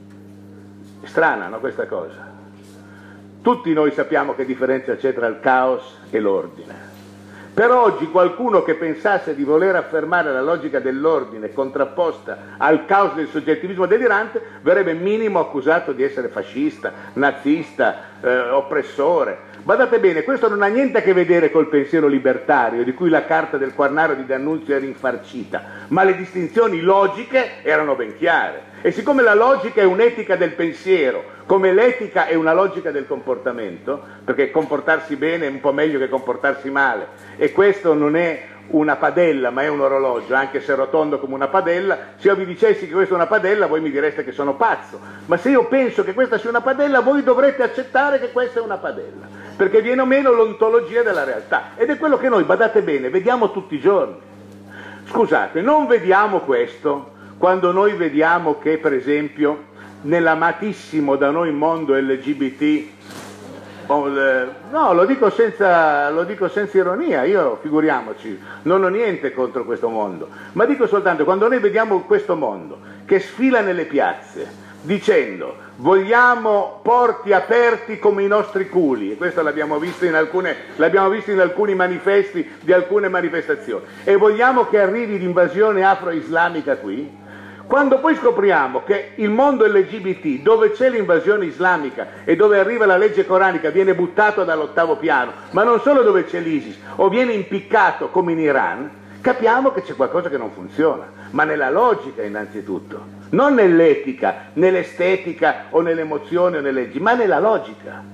È strana, no, questa cosa? Tutti noi sappiamo che differenza c'è tra il caos e l'ordine. Per oggi qualcuno che pensasse di voler affermare la logica dell'ordine contrapposta al caos del soggettivismo delirante verrebbe minimo accusato di essere fascista, nazista, eh, oppressore. Badate bene, questo non ha niente a che vedere col pensiero libertario, di cui la carta del Quarnaro di D'Annunzio era infarcita, ma le distinzioni logiche erano ben chiare. E siccome la logica è un'etica del pensiero, come l'etica è una logica del comportamento, perché comportarsi bene è un po' meglio che comportarsi male, e questo non è una padella ma è un orologio, anche se rotondo come una padella, se io vi dicessi che questa è una padella voi mi direste che sono pazzo, ma se io penso che questa sia una padella voi dovrete accettare che questa è una padella, perché viene o meno l'ontologia della realtà, ed è quello che noi, badate bene, vediamo tutti i giorni. Scusate, non vediamo questo quando noi vediamo che, per esempio, nell'amatissimo da noi mondo L G B T, oh, no, lo dico senza, lo dico senza ironia, io figuriamoci, non ho niente contro questo mondo, ma dico soltanto, quando noi vediamo questo mondo che sfila nelle piazze dicendo vogliamo porti aperti come i nostri culi, e questo l'abbiamo visto in alcune, l'abbiamo visto in alcuni manifesti di alcune manifestazioni, e vogliamo che arrivi l'invasione afro-islamica qui, quando poi scopriamo che il mondo L G B T, dove c'è l'invasione islamica e dove arriva la legge coranica, viene buttato dall'ottavo piano, ma non solo dove c'è l'ISIS, o viene impiccato come in Iran, capiamo che c'è qualcosa che non funziona, ma nella logica innanzitutto, non nell'etica, nell'estetica o nelle emozioni o nelle leggi, ma nella logica.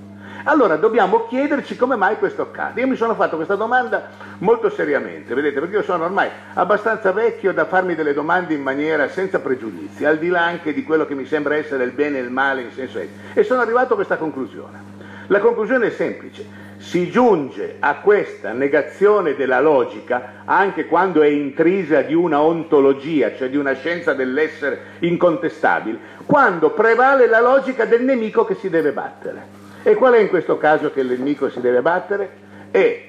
Allora dobbiamo chiederci come mai questo accade. Io mi sono fatto questa domanda molto seriamente, vedete, perché io sono ormai abbastanza vecchio da farmi delle domande in maniera senza pregiudizi, al di là anche di quello che mi sembra essere il bene e il male in senso etico, e sono arrivato a questa conclusione. La conclusione è semplice: si giunge a questa negazione della logica anche quando è intrisa di una ontologia, cioè di una scienza dell'essere incontestabile, quando prevale la logica del nemico che si deve battere. E qual è in questo caso che il nemico si deve battere? È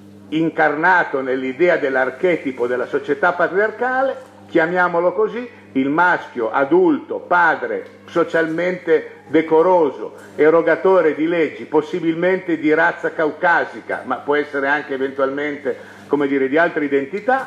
incarnato nell'idea dell'archetipo della società patriarcale, chiamiamolo così, il maschio adulto, padre, socialmente decoroso, erogatore di leggi, possibilmente di razza caucasica, ma può essere anche eventualmente, come dire, di altre identità,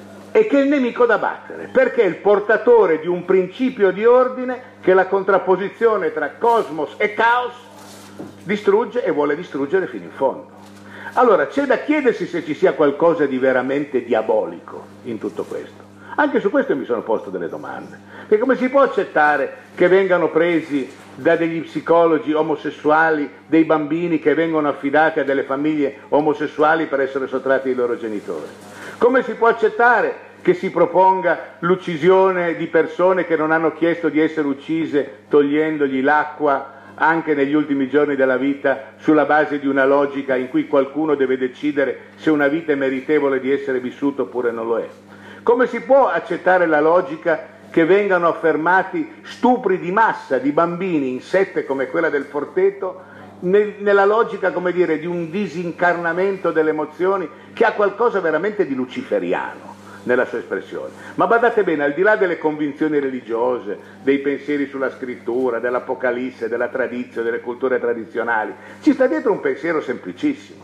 e che è il nemico da battere, perché è il portatore di un principio di ordine che la contrapposizione tra cosmos e caos distrugge e vuole distruggere fino in fondo. Allora c'è da chiedersi se ci sia qualcosa di veramente diabolico in tutto questo. Anche su questo mi sono posto delle domande, perché come si può accettare che vengano presi da degli psicologi omosessuali dei bambini che vengono affidati a delle famiglie omosessuali per essere sottratti ai loro genitori? Come si può accettare che si proponga l'uccisione di persone che non hanno chiesto di essere uccise togliendogli l'acqua anche negli ultimi giorni della vita, sulla base di una logica in cui qualcuno deve decidere se una vita è meritevole di essere vissuta oppure non lo è? Come si può accettare la logica che vengano affermati stupri di massa di bambini in sette come quella del Forteto, nel, nella logica, come dire, di un disincarnamento delle emozioni che ha qualcosa veramente di luciferiano nella sua espressione? Ma badate bene, al di là delle convinzioni religiose, dei pensieri sulla scrittura, dell'Apocalisse, della tradizione, delle culture tradizionali, ci sta dietro un pensiero semplicissimo: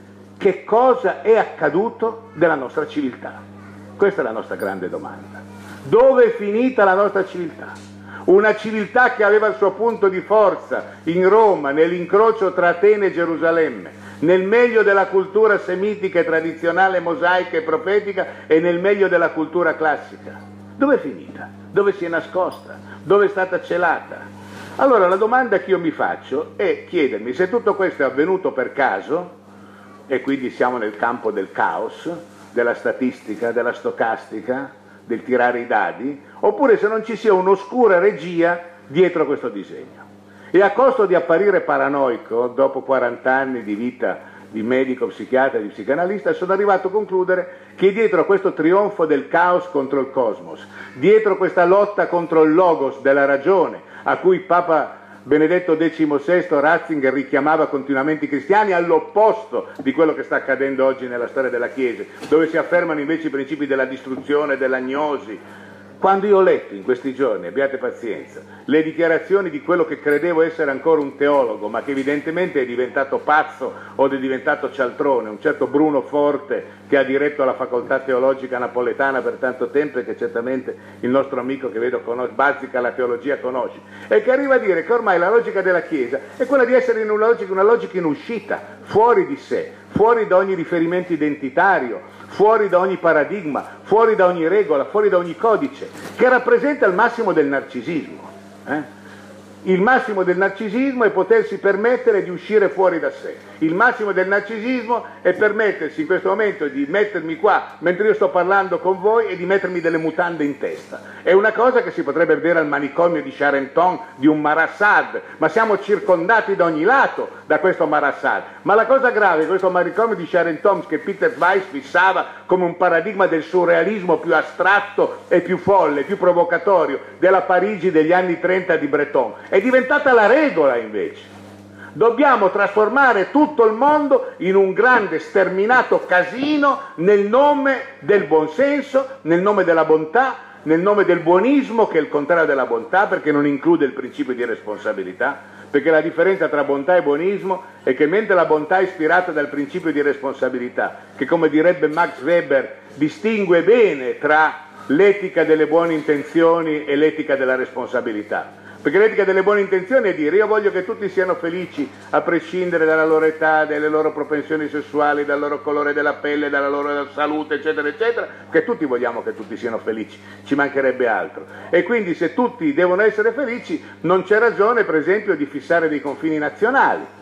che cosa è accaduto della nostra civiltà? Questa è la nostra grande domanda. Dove è finita la nostra civiltà? Una civiltà che aveva il suo punto di forza in Roma, nell'incrocio tra Atene e Gerusalemme, nel meglio della cultura semitica e tradizionale, mosaica e profetica, e nel meglio della cultura classica. Dove è finita? Dove si è nascosta? Dove è stata celata? Allora la domanda che io mi faccio è chiedermi se tutto questo è avvenuto per caso, e quindi siamo nel campo del caos, della statistica, della stocastica, del tirare i dadi, oppure se non ci sia un'oscura regia dietro questo disegno. E a costo di apparire paranoico, dopo quaranta anni di vita di medico, psichiatra e di psicanalista, sono arrivato a concludere che dietro a questo trionfo del caos contro il cosmos, dietro questa lotta contro il logos della ragione, a cui Papa Benedetto diciassette Ratzinger richiamava continuamente i cristiani, all'opposto di quello che sta accadendo oggi nella storia della Chiesa, dove si affermano invece i principi della distruzione, dell'agnosi. Quando io ho letto in questi giorni, abbiate pazienza, le dichiarazioni di quello che credevo essere ancora un teologo, ma che evidentemente è diventato pazzo o è diventato cialtrone, un certo Bruno Forte, che ha diretto la facoltà teologica napoletana per tanto tempo e che certamente il nostro amico che vedo conosce, bazzica la teologia conosce, e che arriva a dire che ormai la logica della Chiesa è quella di essere in una logica, una logica in uscita, fuori di sé, fuori da ogni riferimento identitario, fuori da ogni paradigma, fuori da ogni regola, fuori da ogni codice, che rappresenta il massimo del narcisismo. Eh? Il massimo del narcisismo è potersi permettere di uscire fuori da sé. Il massimo del narcisismo è permettersi in questo momento di mettermi qua mentre io sto parlando con voi e di mettermi delle mutande in testa. È una cosa che si potrebbe vedere al manicomio di Charenton di un Marassad, ma siamo circondati da ogni lato da questo Marassad. Ma la cosa grave è questo manicomio di Charenton che Peter Weiss fissava come un paradigma del surrealismo più astratto e più folle, più provocatorio della Parigi degli anni trenta di Breton. È diventata la regola invece. Dobbiamo trasformare tutto il mondo in un grande sterminato casino nel nome del buonsenso, nel nome della bontà, nel nome del buonismo, che è il contrario della bontà, perché non include il principio di responsabilità, perché la differenza tra bontà e buonismo è che mentre la bontà è ispirata dal principio di responsabilità, che come direbbe Max Weber distingue bene tra l'etica delle buone intenzioni e l'etica della responsabilità. Perché l'etica delle buone intenzioni è dire: io voglio che tutti siano felici a prescindere dalla loro età, dalle loro propensioni sessuali, dal loro colore della pelle, dalla loro salute, eccetera, eccetera, che tutti vogliamo che tutti siano felici, ci mancherebbe altro. E quindi se tutti devono essere felici non c'è ragione, per esempio, di fissare dei confini nazionali.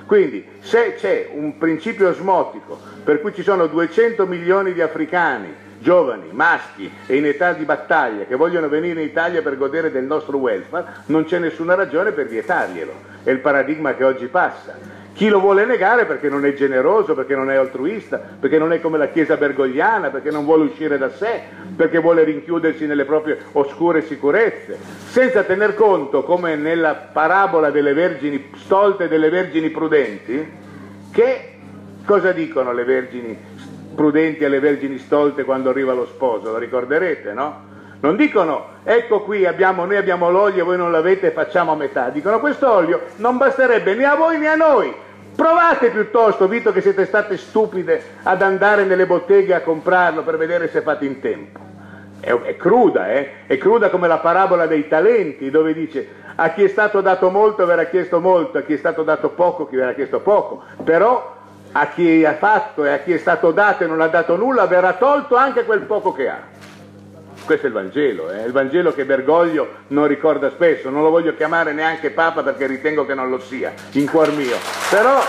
Quindi se c'è un principio osmotico per cui ci sono duecento milioni di africani, giovani, maschi e in età di battaglia che vogliono venire in Italia per godere del nostro welfare, non c'è nessuna ragione per vietarglielo. È il paradigma che oggi passa. Chi lo vuole negare perché non è generoso, perché non è altruista, perché non è come la Chiesa bergogliana, perché non vuole uscire da sé, perché vuole rinchiudersi nelle proprie oscure sicurezze, senza tener conto, come nella parabola delle vergini stolte e delle vergini prudenti, che cosa dicono le vergini prudenti alle vergini stolte quando arriva lo sposo? Lo ricorderete, no? Non dicono, ecco qui abbiamo, noi abbiamo l'olio, voi non l'avete, facciamo a metà. Dicono, questo olio non basterebbe né a voi né a noi. Provate piuttosto, visto che siete state stupide, ad andare nelle botteghe a comprarlo per vedere se fate in tempo. È, è cruda, eh? È cruda come la parabola dei talenti, dove dice, a chi è stato dato molto verrà chiesto molto, a chi è stato dato poco chi verrà chiesto poco. Però a chi ha fatto e a chi è stato dato e non ha dato nulla verrà tolto anche quel poco che ha. Questo è il Vangelo, eh? Il Vangelo che Bergoglio non ricorda spesso, non lo voglio chiamare neanche Papa perché ritengo che non lo sia, in cuor mio, però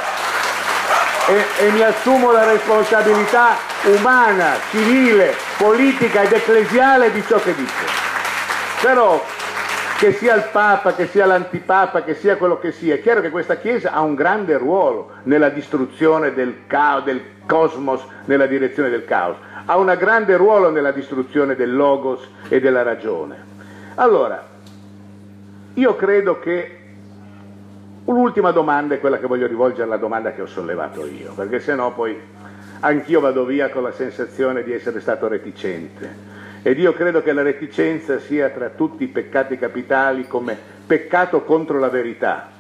e, e mi assumo la responsabilità umana, civile, politica ed ecclesiale di ciò che dice. Però che sia il Papa, che sia l'antipapa, che sia quello che sia, è chiaro che questa Chiesa ha un grande ruolo nella distruzione del caos, del cosmos, nella direzione del caos. Ha un grande ruolo nella distruzione del logos e della ragione. Allora, io credo che l'ultima domanda è quella che voglio rivolgere alla domanda che ho sollevato io, perché sennò poi anch'io vado via con la sensazione di essere stato reticente. Ed io credo che la reticenza sia tra tutti i peccati capitali come peccato contro la verità,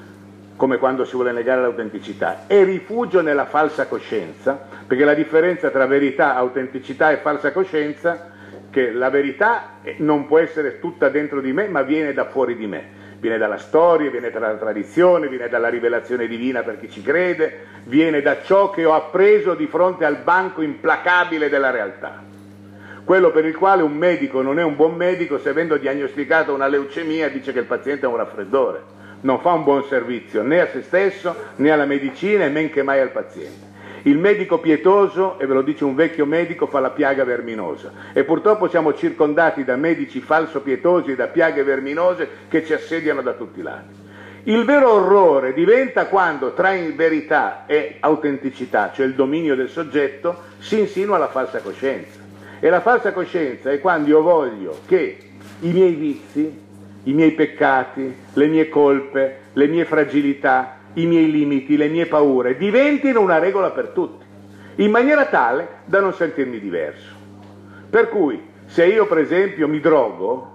come quando si vuole negare l'autenticità, e rifugio nella falsa coscienza, perché la differenza tra verità, autenticità e falsa coscienza è che la verità non può essere tutta dentro di me, ma viene da fuori di me, viene dalla storia, viene dalla tradizione, viene dalla rivelazione divina per chi ci crede, viene da ciò che ho appreso di fronte al banco implacabile della realtà. Quello per il quale un medico non è un buon medico se avendo diagnosticato una leucemia dice che il paziente ha un raffreddore. Non fa un buon servizio né a se stesso né alla medicina e men che mai al paziente. Il medico pietoso, e ve lo dice un vecchio medico, fa la piaga verminosa, e purtroppo siamo circondati da medici falso pietosi e da piaghe verminose che ci assediano da tutti i lati. Il vero orrore diventa quando tra verità e autenticità, cioè il dominio del soggetto, si insinua la falsa coscienza. E la falsa coscienza è quando io voglio che i miei vizi, i miei peccati, le mie colpe, le mie fragilità, i miei limiti, le mie paure diventino una regola per tutti, in maniera tale da non sentirmi diverso. Per cui se io per esempio mi drogo,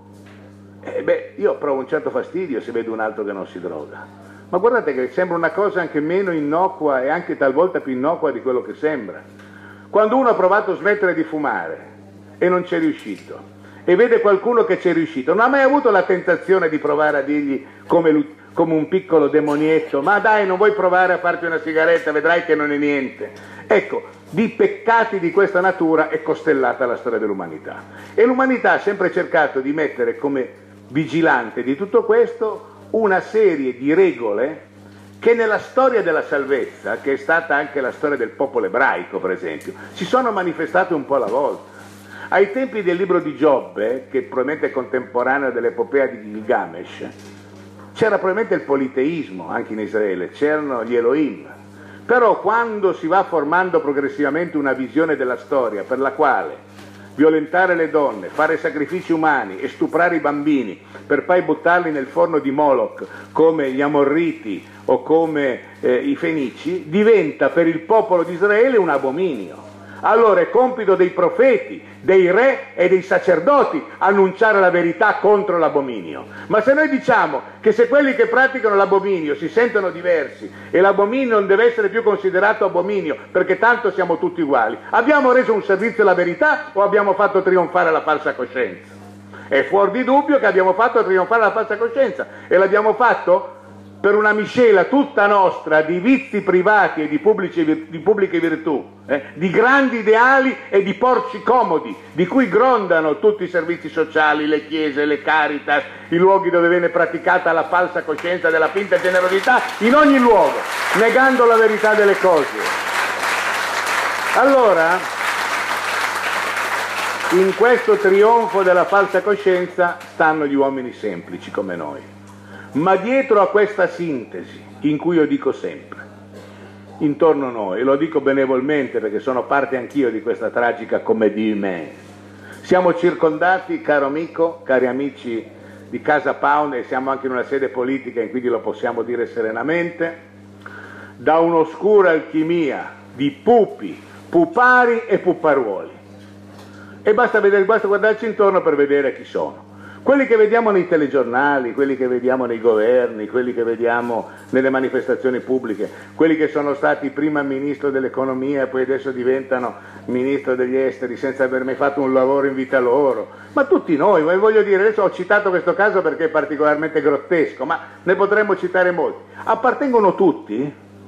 eh beh, io provo un certo fastidio se vedo un altro che non si droga, ma guardate che sembra una cosa anche meno innocua e anche talvolta più innocua di quello che sembra. Quando uno ha provato a smettere di fumare e non c'è riuscito, e vede qualcuno che c'è riuscito, non ha mai avuto la tentazione di provare a dirgli come, lui, come un piccolo demonietto, ma dai, non vuoi provare a farti una sigaretta, vedrai che non è niente. Ecco, di peccati di questa natura è costellata la storia dell'umanità, e l'umanità ha sempre cercato di mettere come vigilante di tutto questo una serie di regole che nella storia della salvezza, che è stata anche la storia del popolo ebraico per esempio, si sono manifestate un po' alla volta. Ai tempi del libro di Giobbe, che probabilmente è contemporaneo dell'epopea di Gilgamesh, c'era probabilmente il politeismo anche in Israele, c'erano gli Elohim. Però quando si va formando progressivamente una visione della storia per la quale violentare le donne, fare sacrifici umani e stuprare i bambini per poi buttarli nel forno di Moloch come gli Amorriti o come eh, i Fenici, diventa per il popolo di Israele un abominio. Allora è compito dei profeti, dei re e dei sacerdoti annunciare la verità contro l'abominio. Ma se noi diciamo che se quelli che praticano l'abominio si sentono diversi e l'abominio non deve essere più considerato abominio perché tanto siamo tutti uguali, abbiamo reso un servizio alla verità o abbiamo fatto trionfare la falsa coscienza? È fuori di dubbio che abbiamo fatto trionfare la falsa coscienza, e l'abbiamo fatto per una miscela tutta nostra di vizi privati e di, pubblici, di pubbliche virtù, eh, di grandi ideali e di porci comodi, di cui grondano tutti i servizi sociali, le chiese, le caritas, i luoghi dove viene praticata la falsa coscienza della finta generosità, in ogni luogo, negando la verità delle cose. Allora, in questo trionfo della falsa coscienza stanno gli uomini semplici come noi. Ma dietro a questa sintesi, in cui io dico sempre, intorno a noi, e lo dico benevolmente perché sono parte anch'io di questa tragica comédie humaine, siamo circondati, caro amico, cari amici di Casa Pound, e siamo anche in una sede politica e quindi lo possiamo dire serenamente, da un'oscura alchimia di pupi, pupari e pupparuoli. E basta, vedere, basta guardarci intorno per vedere chi sono. Quelli che vediamo nei telegiornali, quelli che vediamo nei governi, quelli che vediamo nelle manifestazioni pubbliche, quelli che sono stati prima ministro dell'economia e poi adesso diventano ministro degli esteri senza aver mai fatto un lavoro in vita loro, ma tutti noi, voglio dire, adesso ho citato questo caso perché è particolarmente grottesco, ma ne potremmo citare molti, appartengono tutti,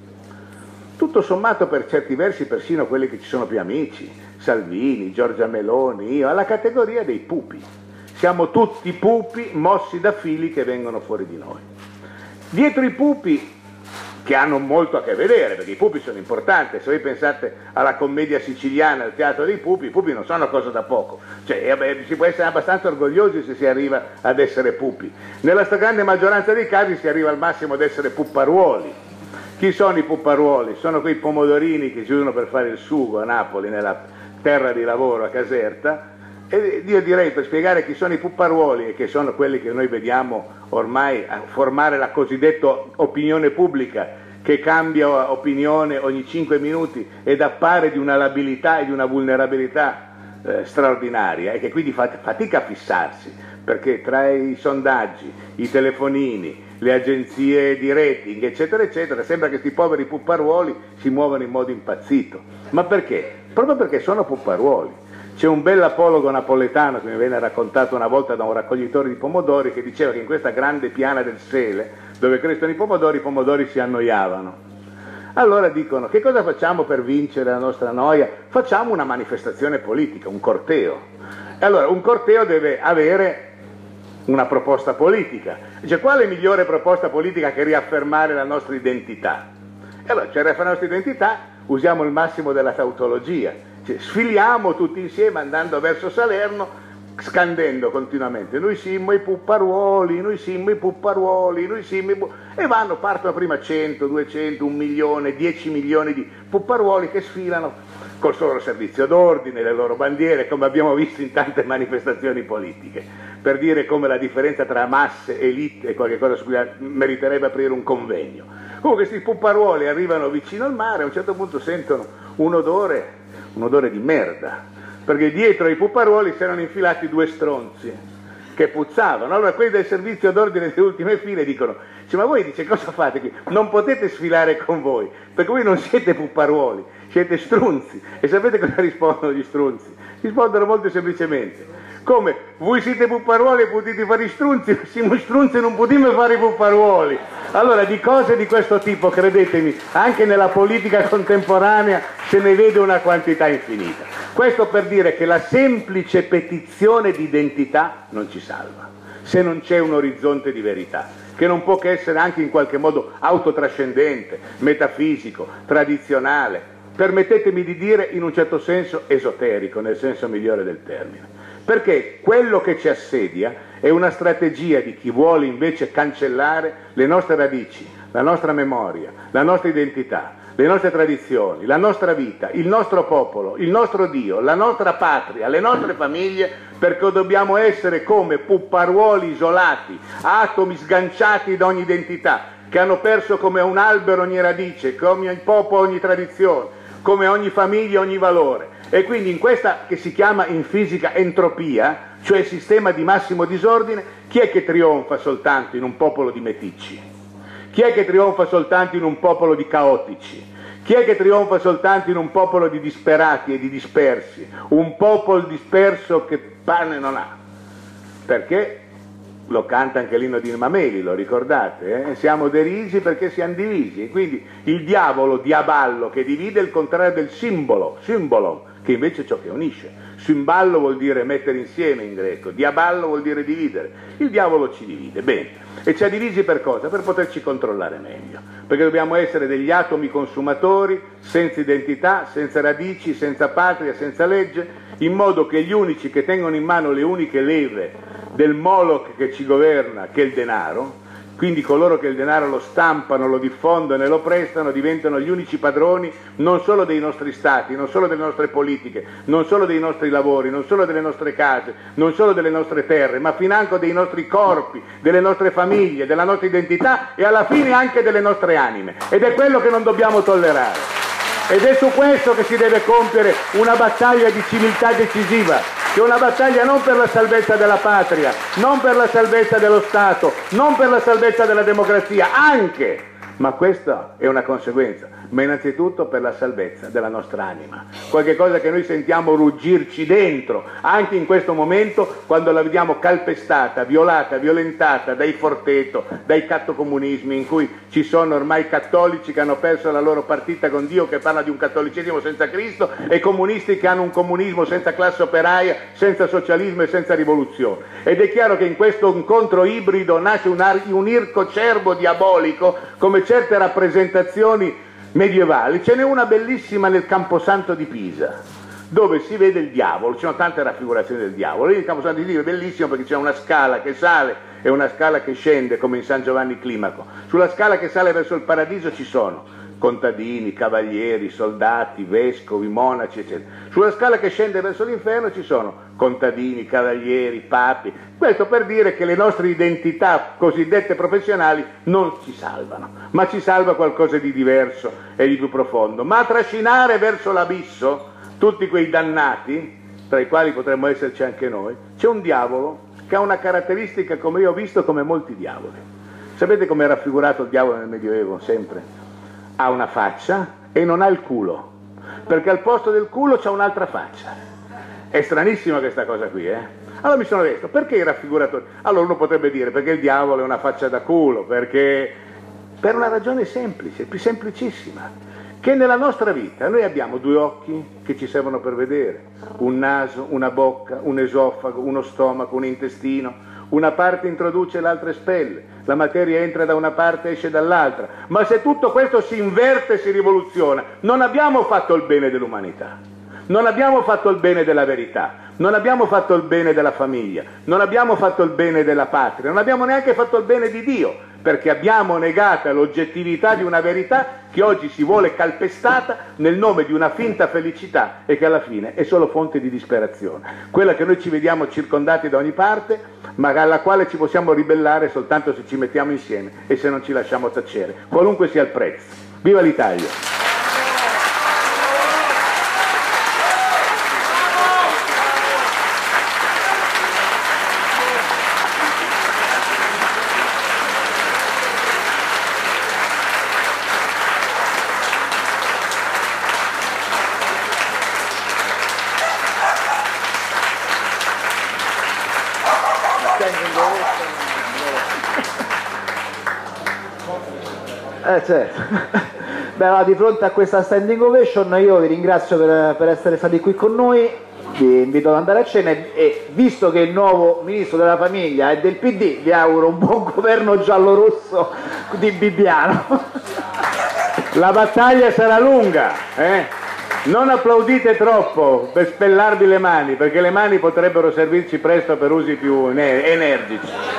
tutto sommato per certi versi persino quelli che ci sono più amici, Salvini, Giorgia Meloni, io, alla categoria dei pupi. Siamo tutti pupi mossi da fili che vengono fuori di noi. Dietro i pupi, che hanno molto a che vedere, perché i pupi sono importanti, se voi pensate alla commedia siciliana, al teatro dei pupi, i pupi non sono cosa da poco, cioè, eh, si può essere abbastanza orgogliosi se si arriva ad essere pupi. Nella stragrande maggioranza dei casi si arriva al massimo ad essere pupparuoli. Chi sono i pupparuoli? Sono quei pomodorini che si usano per fare il sugo a Napoli, nella terra di lavoro a Caserta. E io direi, per spiegare chi sono i pupparuoli, e che sono quelli che noi vediamo ormai a formare la cosiddetta opinione pubblica, che cambia opinione ogni cinque minuti ed appare di una labilità e di una vulnerabilità eh, straordinaria, e che quindi fa fatica a fissarsi, perché tra i sondaggi, i telefonini, le agenzie di rating, eccetera, eccetera, sembra che questi poveri pupparuoli si muovano in modo impazzito. Ma perché? Proprio perché sono pupparuoli. C'è un bel apologo napoletano che mi venne raccontato una volta da un raccoglitore di pomodori, che diceva che in questa grande piana del Sele, dove crescono i pomodori, i pomodori si annoiavano. Allora dicono: che cosa facciamo per vincere la nostra noia? Facciamo una manifestazione politica, un corteo. E allora un corteo deve avere una proposta politica. Dice: quale migliore proposta politica che riaffermare la nostra identità? E allora, per riaffermare la nostra identità usiamo il massimo della tautologia. Cioè, sfiliamo tutti insieme andando verso Salerno, scandendo continuamente: noi simmo i pupparuoli, noi simmo i pupparuoli, noi simmo i pu-". E vanno, partono prima cento, duecento, un milione, dieci milioni di pupparuoli che sfilano col loro servizio d'ordine, le loro bandiere, come abbiamo visto in tante manifestazioni politiche, per dire come la differenza tra masse, elite e qualche cosa su cui meriterebbe aprire un convegno. Comunque questi pupparuoli arrivano vicino al mare, a un certo punto sentono un odore, un odore di merda, perché dietro ai pupparuoli si erano infilati due stronzi che puzzavano. Allora quelli del servizio d'ordine delle ultime file dicono: cioè, ma voi, dice, cosa fate qui? Non potete sfilare con voi, perché voi non siete pupparuoli, siete strunzi. E sapete cosa rispondono gli strunzi? Rispondono molto semplicemente: come, voi siete pupparuoli e potete fare i strunzi, siamo strunzi e non potremmo fare i pupparuoli. Allora, di cose di questo tipo, credetemi, anche nella politica contemporanea se ne vede una quantità infinita. Questo per dire che la semplice petizione di identità non ci salva, se non c'è un orizzonte di verità, che non può che essere anche in qualche modo autotrascendente, metafisico, tradizionale, permettetemi di dire in un certo senso esoterico, nel senso migliore del termine. Perché quello che ci assedia è una strategia di chi vuole invece cancellare le nostre radici, la nostra memoria, la nostra identità, le nostre tradizioni, la nostra vita, il nostro popolo, il nostro Dio, la nostra patria, le nostre famiglie, perché dobbiamo essere come pupparuoli isolati, atomi sganciati da ogni identità, che hanno perso come un albero ogni radice, come ogni popolo ogni tradizione, come ogni famiglia ogni valore. E quindi in questa che si chiama in fisica entropia, cioè sistema di massimo disordine, chi è che trionfa soltanto in un popolo di meticci? Chi è che trionfa soltanto in un popolo di caotici? Chi è che trionfa soltanto in un popolo di disperati e di dispersi? Un popolo disperso che pane non ha. Perché? lo canta anche l'inno di Mameli, lo ricordate? Eh? Siamo derisi perché siamo divisi, e quindi il diavolo, diaballo, che divide è il contrario del simbolo, simbolo, che invece è ciò che unisce. Simballo vuol dire mettere insieme in greco, diaballo vuol dire dividere. Il diavolo ci divide, bene, e ci ha divisi per cosa? Per poterci controllare meglio, perché dobbiamo essere degli atomi consumatori, senza identità, senza radici, senza patria, senza legge, in modo che gli unici che tengono in mano le uniche leve del Moloch che ci governa, che è il denaro, quindi coloro che il denaro lo stampano, lo diffondono e lo prestano, diventano gli unici padroni non solo dei nostri stati, non solo delle nostre politiche, non solo dei nostri lavori, non solo delle nostre case, non solo delle nostre terre, ma financo dei nostri corpi, delle nostre famiglie, della nostra identità e alla fine anche delle nostre anime. Ed è quello che non dobbiamo tollerare. Ed è su questo che si deve compiere una battaglia di civiltà decisiva, che è una battaglia non per la salvezza della patria, non per la salvezza dello Stato, non per la salvezza della democrazia, anche, ma questa è una conseguenza, ma innanzitutto per la salvezza della nostra anima, qualche cosa che noi sentiamo ruggirci dentro, anche in questo momento, quando la vediamo calpestata, violata, violentata dai Forteto, dai cattocomunismi, in cui ci sono ormai cattolici che hanno perso la loro partita con Dio, che parla di un cattolicesimo senza Cristo, e comunisti che hanno un comunismo senza classe operaia, senza socialismo e senza rivoluzione. Ed è chiaro che in questo incontro ibrido nasce un, ar- un ircocervo diabolico, come certe rappresentazioni medievali. Ce n'è una bellissima nel Camposanto di Pisa, dove si vede il diavolo, ci sono tante raffigurazioni del diavolo. Il Camposanto di Pisa è bellissimo perché c'è una scala che sale e una scala che scende, come in San Giovanni Climaco. Sulla scala che sale verso il paradiso ci sono contadini, cavalieri, soldati, vescovi, monaci, eccetera. Sulla scala che scende verso l'inferno ci sono contadini, cavalieri, papi. Questo per dire che le nostre identità cosiddette professionali non ci salvano, ma ci salva qualcosa di diverso e di più profondo. Ma a trascinare verso l'abisso tutti quei dannati, tra i quali potremmo esserci anche noi, c'è un diavolo che ha una caratteristica, come io ho visto, come molti diavoli. Sapete come è raffigurato il diavolo nel Medioevo? Sempre ha una faccia e non ha il culo, perché al posto del culo c'ha un'altra faccia. È stranissima questa cosa qui, eh? Allora mi sono detto, perché i raffiguratori? Allora uno potrebbe dire, perché il diavolo è una faccia da culo, perché per una ragione semplice, più semplicissima, che nella nostra vita noi abbiamo due occhi che ci servono per vedere, un naso, una bocca, un esofago, uno stomaco, un intestino. Una parte introduce, l'altra espelle, la materia entra da una parte e esce dall'altra, ma se tutto questo si inverte e si rivoluziona, non abbiamo fatto il bene dell'umanità, non abbiamo fatto il bene della verità, non abbiamo fatto il bene della famiglia, non abbiamo fatto il bene della patria, non abbiamo neanche fatto il bene di Dio, perché abbiamo negata l'oggettività di una verità che oggi si vuole calpestata nel nome di una finta felicità e che alla fine è solo fonte di disperazione, quella che noi ci vediamo circondati da ogni parte, ma alla quale ci possiamo ribellare soltanto se ci mettiamo insieme e se non ci lasciamo tacere, qualunque sia il prezzo. Viva l'Italia! Eh certo. Beh, allora, di fronte a questa standing ovation io vi ringrazio per, per essere stati qui con noi, vi invito ad andare a cena e, e visto che il nuovo ministro della famiglia è del P D, vi auguro un buon governo giallo-rosso di Bibbiano. La battaglia sarà lunga, eh? Non applaudite troppo per spellarvi le mani, perché le mani potrebbero servirci presto per usi più energici.